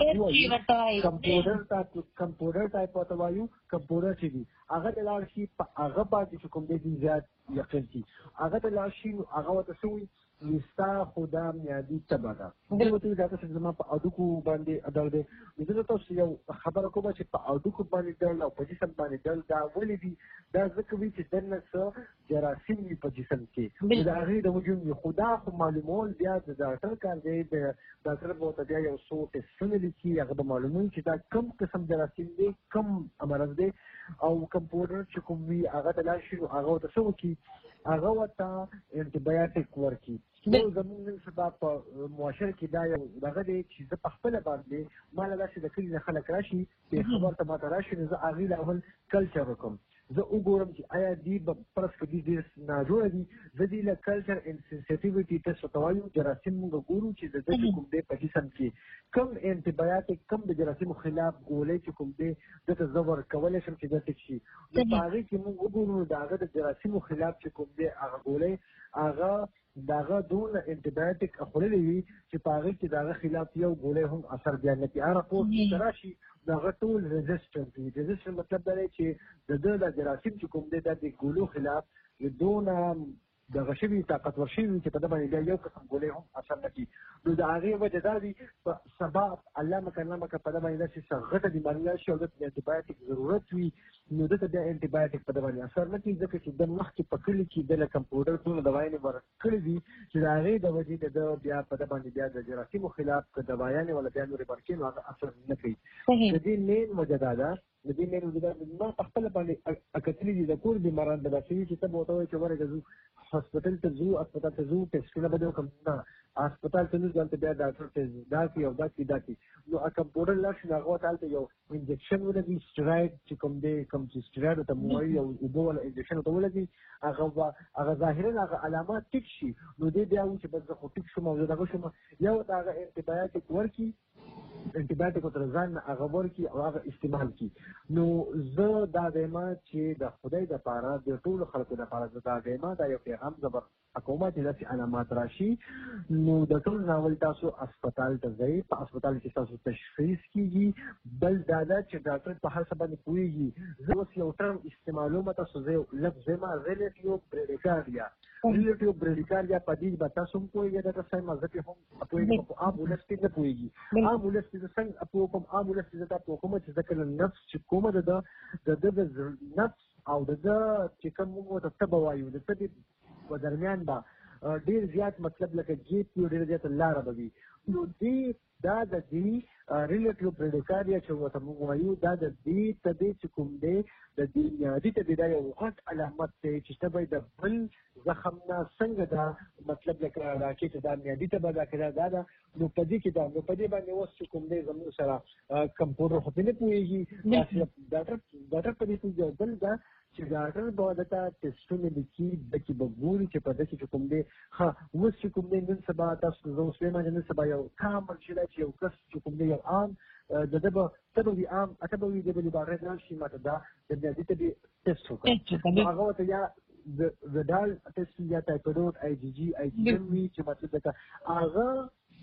کمپاوډر ټایپ ورته وایو، کمپاوډر چې دي هغه ته لاړ شي، په هغه باندې چې کوم دی زیات یقین شي هغه ته لاړ شي نو هغه ورته څه وایي ستا خو دا میادي تبه ده. دې ورته وایي ډاکټر صاحب زما په هډوکو باندې درد دی. نو زه تاسو یو خبره کوم چې په هډوکو باندې درد او په جسم باندې درد دا ولې دي؟ دا ځکه وي چې دننه څه جراثیم وي په جسم کې، د هغې د وجود وي. خو دا خو معلومول بیا د ډاکټر کار دی، د ډاکټر به ورته بیا یو څو ټسټونه لیکي، هغه به معلوموي چې دا کوم قسم جراثیم دی، کوم مرض دی. او کمپاوډر چې کوم وي هغه ته لاړ شي نو هغه ورته څه وکړي، هغه ورته انټي بایوټک ورکړي. نو زموږ نن سبا په معاشره کې دا یو دغه دی چې زه په خپله باندې ما له داسې د کلي نه خلک راشي بې خبر ته ماته راشي نو زه هغې له اول کلچر وکړم، زه وګورم چې آیا دوی به فرض کړه دوی ډېر ناجوړه دي، زه دوی له کلچر اینډ سینسیټیویټي ټسټ ورته وایو. جراثیم موږ ګورو چې د ده چې کوم دی په جسم کې کوم انټي بایوټک کوم د جراثیمو خلاف ګولۍ چې کوم دی ده ته زه ورکولی شم چې ده ټیک شي. نو په هغې کې موږ وګورو د هغه د جراثیمو خلاف چې کوم دی هغه ګولۍ هغه د هغه دونه انټي بایوټک خوړلی وي چې په هغې کې د هغه خلاف یو ګولۍ هم اثر بیا نه کوي. هغه پوسټ ته راشي د هغه ټول ريزسټنټ وي. ريزسټنټ مطلب دا دی چې د ده د جراثیم چې کوم دی دا د ګولو خلاف دونه دغه شوي طاقتور شوي وي چې په ده باندې بیا یو قسم ګولۍ هم اثر نه کوي. نو د هغې وجه دا دی په سبا الله مکه نه مکه په ده باندې داسې څه غټه بیماري راشي او ده ته د انټي بایوټک ضرورت وي نو ده ته بیا انټي بایوټک په ده باندې اثر نه کوي، ځکه چې د مخکې په کلي کې د له کمپاوډر ټولو دوایانې ورکړې دي چې د هغې د وجې د ده بیا په ده باندې بیا د جراثیمو خلاف که دوایانې ولا بیا نورې ورکړي نو هغه اثر نه کوي. د دې مین وجه دا ده ما په خپله باندې کتلي دي د کور بیماران د داسې وي چې ته به ورته وایې چې ورېږه ځو هسپتال ته ځو ټسټونه به دې وکړم، نه هسپتال ته نه ځو، هلته بیا ډاکټر ته دا کوي او دا کوي دا کوي. نو کمپاوډر لاړ شي نو هغه ورته هلته یو انجکشن ولګي، سټیراید چې کوم دی کوم چې سټیراید ورته مو وایي یو اوبه والا انجکشن ورته ولګي، هغه ظاهرا هغه علامات ټیک شي نو دی بیا وایي چې بس زه خو ټیک شوم او زه دغه شوم. یا ورته هغه انټي بایوټک ورکړي، انټي بایوټک ورته ځان هغه ورکړي او هغه استعمال کړي. نو زه دا وایم چې د خدای دپاره د ټولو خلکو دپاره زه دا وایم دا یو پیغام زه به حکومت چې داسې علامات راشي نو د ټول ناول تاسو اسپتال ته ځئ، په اسپتال کې تاسو تشخیص کېږي. بل دا ده چې ډاکټر په هر څه باندې پوهېږي. زه اوس یو ټرم استعمالوم تاسو زه یو لفظ وایم ریلیټیو بریډیکارډیا په دې به تاسو هم پوهېږئ دغه څه زه پرې هم پوهېږم خو عام ولس پرې نه پوهېږي. عام ولس پرې زه څنګه پوه کوم؟ عام ولس پرې زه دا پوه کوم چې زه کله نفس چې کومه د ده د نفس او د ده چې کوم موږ ورته تبه وایو د تبې په درمیان به ډېر زیات مطلب لکه جیب کې ډېر زیاته لاره به وي. نو دې دا د دې ریلیټیو بریډیکارډیا چې ورته موږ وایو دا د دې تبې چې کوم دی د دې میادي تبې دا یو غټ علامت دی چې تبه د بل زخم نه څنګه دا مطلب لکه راکې چې دا میادي تبه دا کړه دا ده. نو په دې کې دا نو په دې باندې اوس چې کوم دی زموږ سره کمپاوډر خو پرې نه پوهېږي، ډاکټر په دې پوهېږي. بل دا چې ډاکټر به دته ټسټونه لیکي دکې به ګوري چې په دکې چې کوم دی ښه اوس چې کوم دی نن سبا تاسو زه اوس وایم چې نن سبا یو کامل چې دی چې یو کس چې کوم دی یو عام د ده به ته به وي عام ته به وي د به لیبارټرۍ لاړ شي ماته دا د میادي ته دې ټسټ وکړه هغه ورته یا د ډال ټسټ یا ټایفایډ IgG IgM وي چې مطلب لکه هغه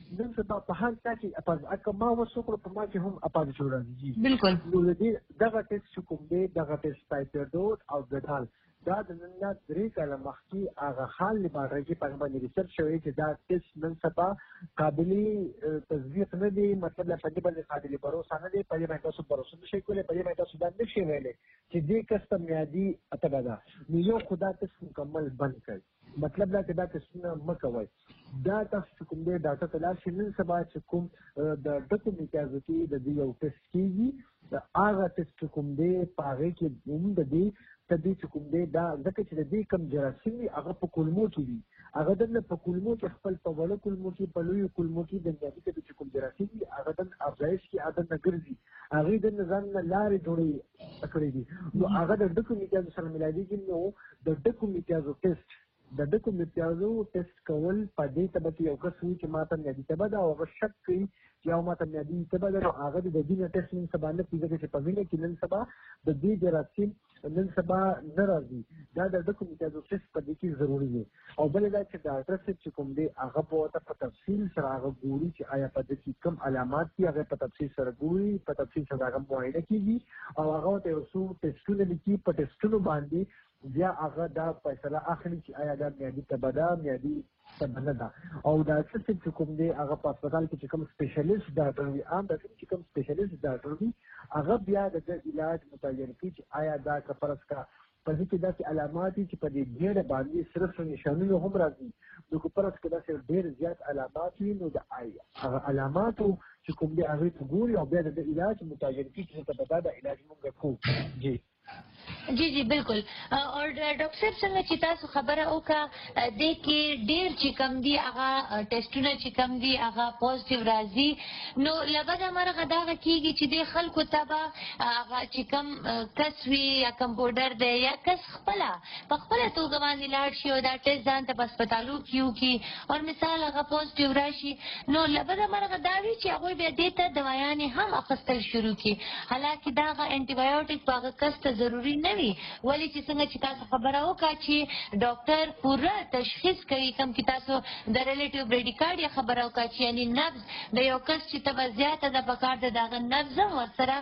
نن سبا په هر چا کې اپاز ما وسوکړو په ما کې هم اپاز راځي بالکل نو دې دغه ټیسټ کوم دی دغه ټیسټ ټایپیډوټ او ګډال دا د نن نه 3 کاله مخکې هغه حال لپاره کې په باندې ریسرچ شوی چې دا ټیسټ نن سبا قابلیت تصدیق نه دی مطلب لا پدې باندې قابلیت باور نه دی په دې باندې تاسو باور نشئ کولای په دې باندې تاسو باندې شي ویلې چې دې کسته میادي اتبدا نو یو خدا ټیسټ مکمل بند کړي مطلب دا چې دا ټیسټونه مکوي دا تاسو کوم دی ډاکټر تلار شي نن سبا چې کوم د ډاکومنټیزيټي د دې یو ټیسټ کیږي دا هغه ټیسټ کوم دی پاره کې هم د دې تدې چې کوم دی دا ځکه چې د دې کم جراثیم هغه په کولمو کې دي هغه د په کولمو کې خپل په وړو کولمو کې په لوی کولمو کې د نادي کې چې کوم جراثیم دي هغه د افزایش کې عادت نه ګرځي هغه د نظام نه لارې جوړي کړې دي نو هغه د ډاکومنټیزو سره ملایږي نو د ډاکومنټیزو ټیسټ د ډاکومنټیزو ټیسټ کول په دې تبه یو کس وي چې ماته نادي تبه دا او شک کوي چې او ماته نادي تبه دا هغه د دې ټیسټ نن سبا نه کیږي چې په وینه کې نن سبا د دې جراثیم نن سبا ناراضي دا د ډاکومنټیزو ټیسټ په دې کې ضروری دی او بل دا چې ډاکټر چې کوم دی هغه په تفصیل سره هغه ګوري چې آیا په دې کې کوم علامات دي هغه په تفصیل سره ګوري په تفصیل سره هغه معاینه کوي او هغه ته اوسو ټیسټونه لیکي په ټیسټونو باندې بیا هغه دا فیصله اخلي چې آیا دا میادي تبدا میادي تبدا ده او دا چې کوم دی هغه په هسپتال کې چې کوم سپیشلیست ډاکټر وي عام ډاکټر چې کوم سپیشلیست ډاکټر وي هغه بیا د علاج متعین کوي چې آیا دا کفرس کا په دې کې داسې علامات چې په دې ډېر باندې صرف نشانونه هم راځي نو کو پرس کې داسې ډېر زیات علامات وي نو د هغه علاماتو چې کوم دی هغه ګوري او بیا د علاج متعین کوي چې تبدا د علاج موږ کوو جی जी बिल्कुल और डॉक्टर साहब څنګه چې تاسو خبره وکړه د کې ډیر چې کم دي هغه ټیسټونه چې کم دي هغه پوزټیو راځي نو لبدا مرغه دا کیږي چې د خلکو تبا هغه چې کم کسوي یا کمپیوټر دی یا کس خپل توګه باندې لاړ شي او دا ټیسټ ځان ته په هسپتالو کې کی او مثال هغه پوزټیو راشي نو لبدا مرغه دا وی چې هغه به د ته دوايانې هم اخیستل شروع کی حالکه دا انټي بایوټیک په کس ته ضروری نه وي ولی چې څنګه چې تاسو خبره وکړه چې ډاکټر پوره تشخیص کوي کوم کې تاسو د ریلیټیو بریډیکارډیا خبره وکړه چې یعنی نبض د یو کس چې تبه زیاته د پکار د دغه نبض ورسره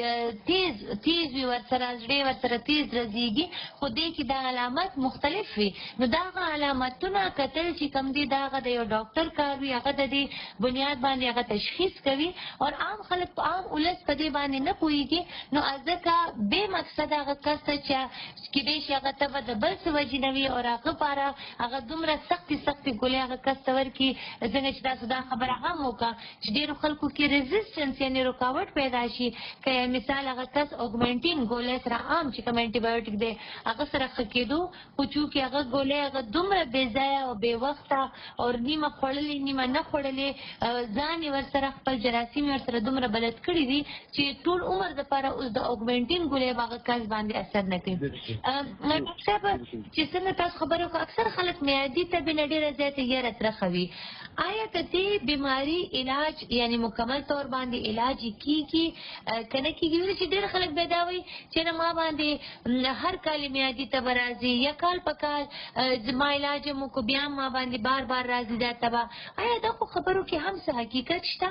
تیز وي ورسره زړه ورسره تیز رځيږي خو دې کې د علامات مختلف وي نو دغه علامتونه کتل چې کوم دي دغه د یو ډاکټر کار وي هغه د دې بنیاد باندې هغه تشخیص کوي او عام خلک عام ولس په دې باندې نه پوهیږي نو ځکه به مقصد هغه کس چې کېدای شي هغه ته به د بل څه وجې نه وي او هغه لپاره هغه دومره سختې ګولۍ هغه کس ته ورکړي څنګه چې تاسو دا خبره هم وکړه چې ډېرو خلکو کې ریزسټنس یعنې رکاوټ پیدا شي که مثال هغه کس اوګمنټین ګولۍ سره عام چې کوم انټي بایوټیک دی هغه سره ښه کېدو خو چونکې هغه ګولۍ هغه دومره بې ځایه او بې وخته او نیمه خوړلې نیمه نه خوړلې ځان یې ورسره خپل جراثیم یې ورسره دومره بلد کړي دي چې ټول عمر دپاره اوس د اوګمنټین ګولۍ به هغه کس باندې اثر نه کوي ډاکټر صاحب چې څنګه تاسو خبرې وکړه اکثر خلک میادي تبې نه ډېره زیاته یره ترخه وي آیا د دې بیماري علاج یعنی مکمل طور باندې علاج کیږي که نه کیږي ولې چې ډېر خلک به دا وایي چې نه ما باندې هر کال میادي تبه راځي یا کال په کال زما علاج مو کو بیا ما باندې بار بار راځي دا تبه آیا دا خو خبرو کې هم څه حقیقت شته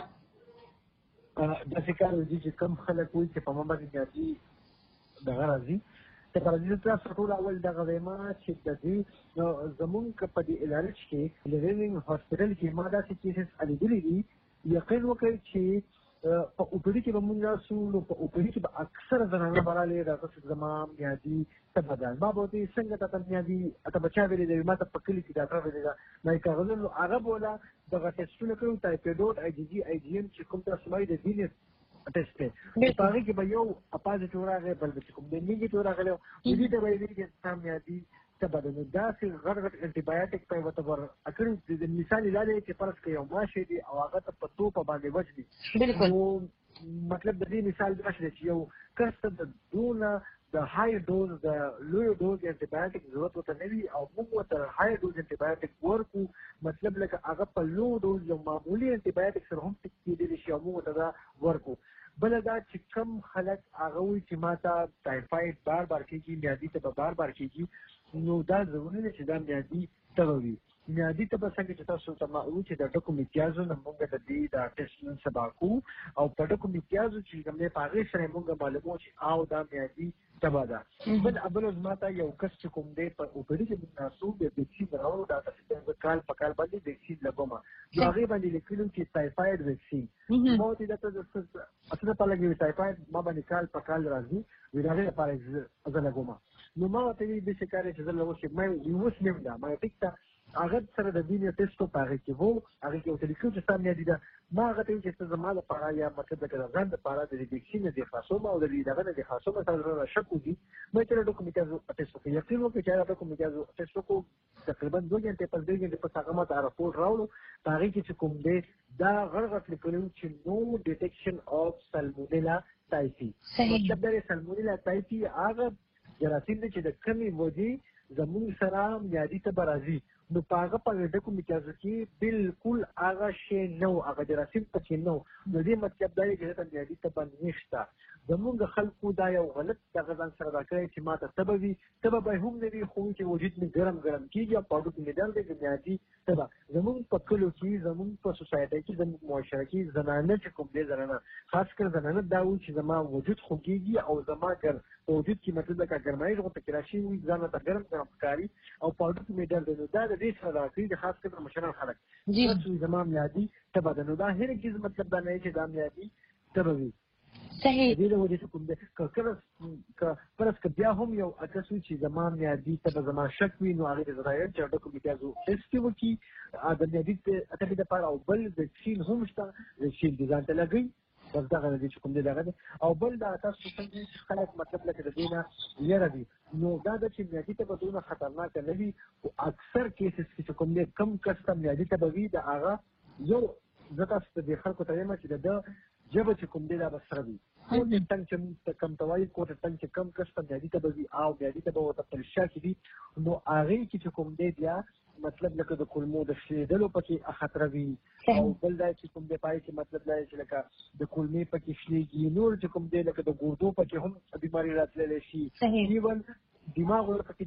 داسې کار وځي چې کم خلک وایي چې په ما باندې میادي دغه راځي ته پرځي تاسو ټول اول دغه ویما چې د دې زمونږ په دې علاج کې لیوینګ هاسپټل کې ما داسې کیسز الیدلې دي یقین وکړئ چې په اوپیډي کې به مونږ راسو نو په اوپیډي کې به اکثره زنانه برالې راځي چې زما میادي تبه ده ما به ورته څنګه ته میادي ته بچا ویلې دی ما ته په کلي کې ډاکټر ویلې ده ما یې کاغذ نو هغه بوله دغه ټیسټونه کړو ټایپیډوټ آی جي جي آی جي ایم چې کوم تاسو مایي د دینې ټیسټ دی په هغې کې به یو اپازیټیو راغی بل به چې کوم دی نیګیټیو راغلی دې ته به یې ویلي چې ستا میادي تبه ده نو داسې غټ غټ انټي بایوټیک ته یې ورته ورکړي د مثال یې دا دی چې فرض کړئ یو ماشی دی او هغه ته په توپه باندې وچ دي نو مطلب د دې مثال دا شي چې یو کس ته د دونه د های ډوز د لوی ډوز انټي بایوټیک ضرورت ورته نه وي او موږ ورته های ډوز انټي بایوټیک ورکړو مطلب لکه هغه په لو ډوز یو معمولي انټي بایوټیک سره هم ټیک کېدلی شي او موږ ورته دا ورکړو بله دا چې کم خلک هغه وایي چې ما ته ټایفاید بار بار کېږي میادي ته به بار بار کېږي نو دا ضروري ده چې دا میادي تبه وي میادي ته به څنګه چې تاسو ته ما وایي چې د ډکو امتیازو نه موږ د دې د ټیسټ نن سبا کوو او په ډکو امتیازو چې کوم نه په هغې سره موږ معلومو چې او دا میادي تبه ده. بل ابل ماته یو کس چې کوم دی په اوپري کې تاسو د ویکسین راوړو دا تاسو د کال په کال باندې ویکسین لګوم نو هغه باندې لیکلو چې ټایفاید ویکسین مو دې د تاسو اصله په لګي ټایفاید ما باندې کال په کال راځي ویراغه لپاره ځل لګوم نو ما ته دې څه کار چې ځل لګوم مې یو سلیم دا ما ټیکته هغه سره د وینې ټیسټ په هغه کې وو هغه کې وتل کې چې سم یادي دا ما هغه ته چې زما لپاره یا مطلب د ځان لپاره د ویکسین د خاصو او د دغه د خاصو مثلا شک وږي مې تر ډاکومنټازو ټیسټ کوي یقین وکړي چې ډاکومنټازو ټیسټ کو تقریبا 2 غنټې پس 2 غنټې پس هغه ماته راپور راوړو هغه کې چې کوم دی دا غرغت لیکلو چې نو ډیټیکشن اف سالمونیلا ټایفي مطلب دا سالمونیلا ټایفي هغه جراثیم چې د کمی وږي زموږ سره میادي ته برازي نو پاغه په ډکو میتازو کې بالکل هغه شی نو هغه جراثیم پکې نو نو دې مطلب دا دی چې ته میادي ته باندې نشته زموږ خلکو دا یو غلط دغه ځان سره راکړی چې ماته تبوي تبه به هم نه وي خو چې وجود می ګرم کیږي او پاډو کې درد دی میادي تبه زموږ په کلو کې زموږ په سوسایټي کې زموږ معاشره کې زنانه چې کوم دي زنانه خاص کر زنانه دا و چې زما وجود خوږيږي او زما ګر وجود کې مطلب دا ګرمایي غو ته کراشي وي ځان ته ګرم کاری او پاډو کې درد دی دا د دې سره راځي خاص کر مشران خلک چې زما میادي تبه ده نو دا هر کیز مطلب دا نه چې دا میادي تبه وي صحیح دې له وجې کوم د کله پرس ک بیا هم یو اکسو چې زمان میادي ته زما شک وي نو هغه د زرایر چې ډکو میتازو ټیسټ وکي د میادي ته اته د پاره او بل ویکسین هم شته ویکسین دي ځان ته لګي بس دا غوډه چې کوم دی دغه او بل دا تاسو څنګه خلک مطلب لکه د دینه یره دي نو دا د چې میادي ته بدونه خطرناک نه وي او اکثر کیسز کې کوم دی کم کسته میادي ته وي دا هغه یو زکه د خلکو ته یم چې د جبه چې کوم دی دا بسره وي او د تنګ چې کم توای کوټه تنګ چې کم کسته میادي ته وي او میادي ته وته پرشا کې دي نو هغه کې کوم دی بیا مطلب لکه د کولمو د شیدلو پکې خطر وي او بل دا چې کوم دی پای کې مطلب دا چې لکه د کولمې پکې شلېږي نور چې کوم دی لکه د ګردو پکې هم بیماری راتللی شي ایون دماغ ورته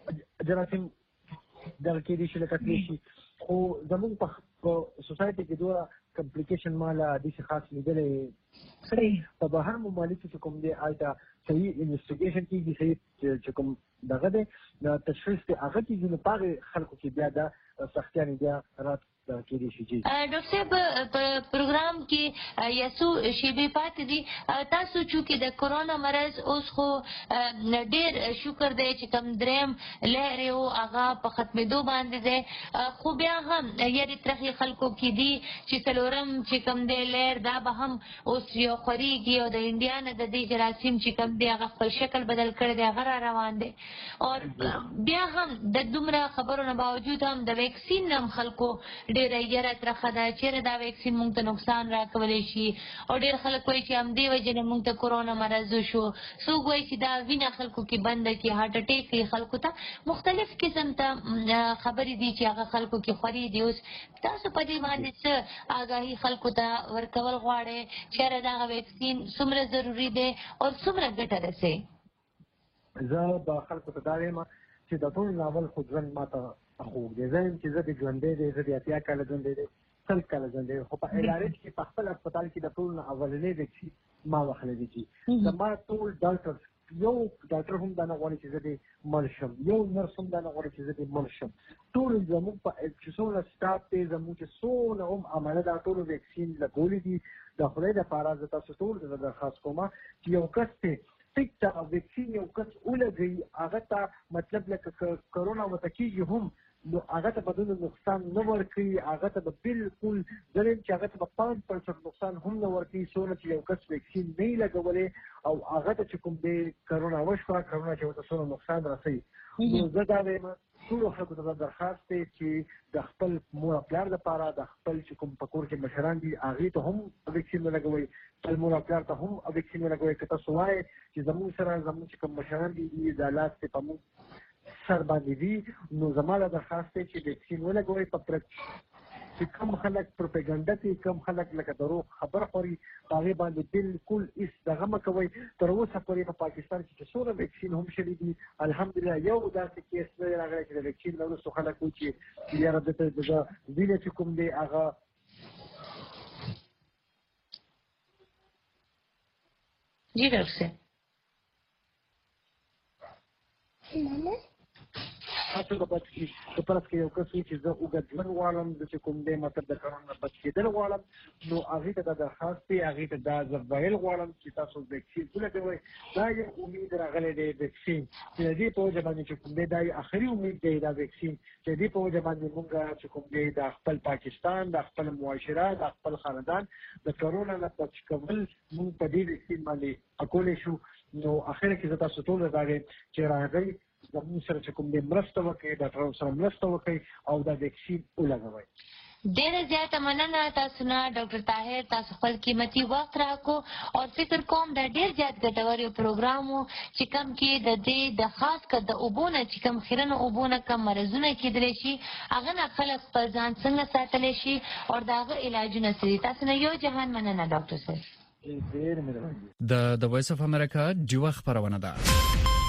جراثیم دغه کې دي چې لکه شي خو زموږ په سوسایټي کې دوه کمپلیکیشن مالا د څه خاص لیدلې په بهر ممالکو کې کوم دی آیدا صحیح انویسټیګیشن کیږي صحیح چې کوم دغه د تشخیص ته هغه کې نو پاره خلکو کې بیا دا سختیان بیا رات کې دي شي ډاکټر صاحب په پروګرام کې یاسو شیبه پات دي تاسو چې د کورونا مرض اوس خو ډېر شکر دی چې کم دریم لهر او هغه په ختمېدو باندې دی خو بیا هم یاري ترخی خلکو کې دي چې څلورم چې کم دی لهر دا به هم اوس یو خوريږي او د انډیا نه د دې جراثیم چې کم دی هغه خپل شکل بدل کړی دی هغه روان دی او بیا هم د دومره خبرونو باوجود هم د ویکسین نم خلکو ډېر یې راځه دا چې دا ویکسین موږ ته نقصان راکولای شي او ډېر خلک وایي چې هم دی وجه موږ ته کورونا مرض شو څوک وایي چې دا وینه خلکو کې بند کی هارت اٹیک کې خلکو ته مختلف قسم ته خبرې دي چې هغه خلکو کې خوري دي اوس تاسو په دې باندې څه آگاهي خلکو ته ورکول غواړي چې دا ویکسین څومره ضروری دی او څومره ګټه رسي زه د خلکو ته دا وایم چې د ټول ناول خو ژوند ماته خو دې زم چې زه د ژوندې دې زه د اتیا کال ژوندې دې څل کال ژوندې خو په ادارې کې په خپل هسپتال کې د ټول اولنې ویکسین ما واخلې دي چې زما ټول ډاکټر یو ډاکټر هم دا نه غواړي چې زه دې مړ شم یو نرس هم دا نه غواړي چې زه دې مړ شم ټول زموږ په چې څونه سټاف دی زموږ چې څونه هم عمله دا ټول ویکسین لګولې دي د خدای لپاره زه تاسو ټول درخواست کوم چې یو کس ته ټیک تا ویکسین یو کس ولګي هغه ته مطلب لکه کرونا وته کېږي هم نو هغه ته بدون نقصان نه ورکړي هغه ته بالکل ځلې چې هغه ته 5% نقصان هم نه ورکړي څونه چې یو کس ویکسین نه لګولې او هغه ته چې کوم دی کرونا وشوه کرونا چې وته څونه نقصان رسوي نو زه دا وایم ټول خلکو ته درخواست دی چې د خپل مور پلار لپاره د خپل چې کوم پکور کې مشران دي هغه ته هم ویکسین لګوي خپل مور پلار ته هم ویکسین لګوي که تاسو وایي چې زموږ سره زموږ چې کوم مشران دي د حالات په موږ سر باندې دي نو زموږ درخواست دی چې ویکسین ولګوي په چې کوم خلک پروپاګاندا کوي کوم خلک لکه دروغ خبر خوري هغه باندې بالکل هیڅ دغه مکوي تر اوسه پورې په پاکستان کې چې څوره ویکسین هم شوي دي الحمدلله یو داسې کیس نه راغلی چې د ویکسین نه وروسته خلک وایي چې یاره دته د وینې چې کوم دی هغه جی ډاکټر صاحب تاسو د پاتې د پرس کې یو کس چې زه وګد ژوند غواړم د چې کوم دی مطلب د کرونا نه بچ کېدل غواړم نو هغې ته دا درخواست دی هغې ته دا زه ویل غواړم چې تاسو ویکسین ولګوئ دا یو امید راغلی دی ویکسین چې د دې په وجه باندې چې کوم دی دا آخري امید دی دا ویکسین چې د دې په وجه باندې مونږ چې کوم دی د خپل پاکستان د خپل معاشره د خپل خاندان د کرونا نه بچ کول مونږ په دې ویکسین باندې اکولی شو نو اخر کې زه تاسو ټول راغی چې راغی زموږ سره چې کوم دی مرسته وکړئ ډاکټرانو سره مرسته وکړئ او دا ویکسین ولګوئ. ډېره زیاته مننه تاسو نه ډاکټر طاهر تاسو خپل قیمتي وخت راکو او فکر کوم دا ډېر زیات ګټور یو پروګرام و چې کوم کې د دې د خاص کر د اوبو نه چې کوم خیرنه اوبو نه کوم مرضونه کېدلی شي هغه نه خلک خپل ځان څنګه ساتلی شي او د هغه علاجونه څه دي. تاسو نه یو جهان مننه ډاکټر صاحب. د وایس اف امریکا ډیوا خبرونه ده.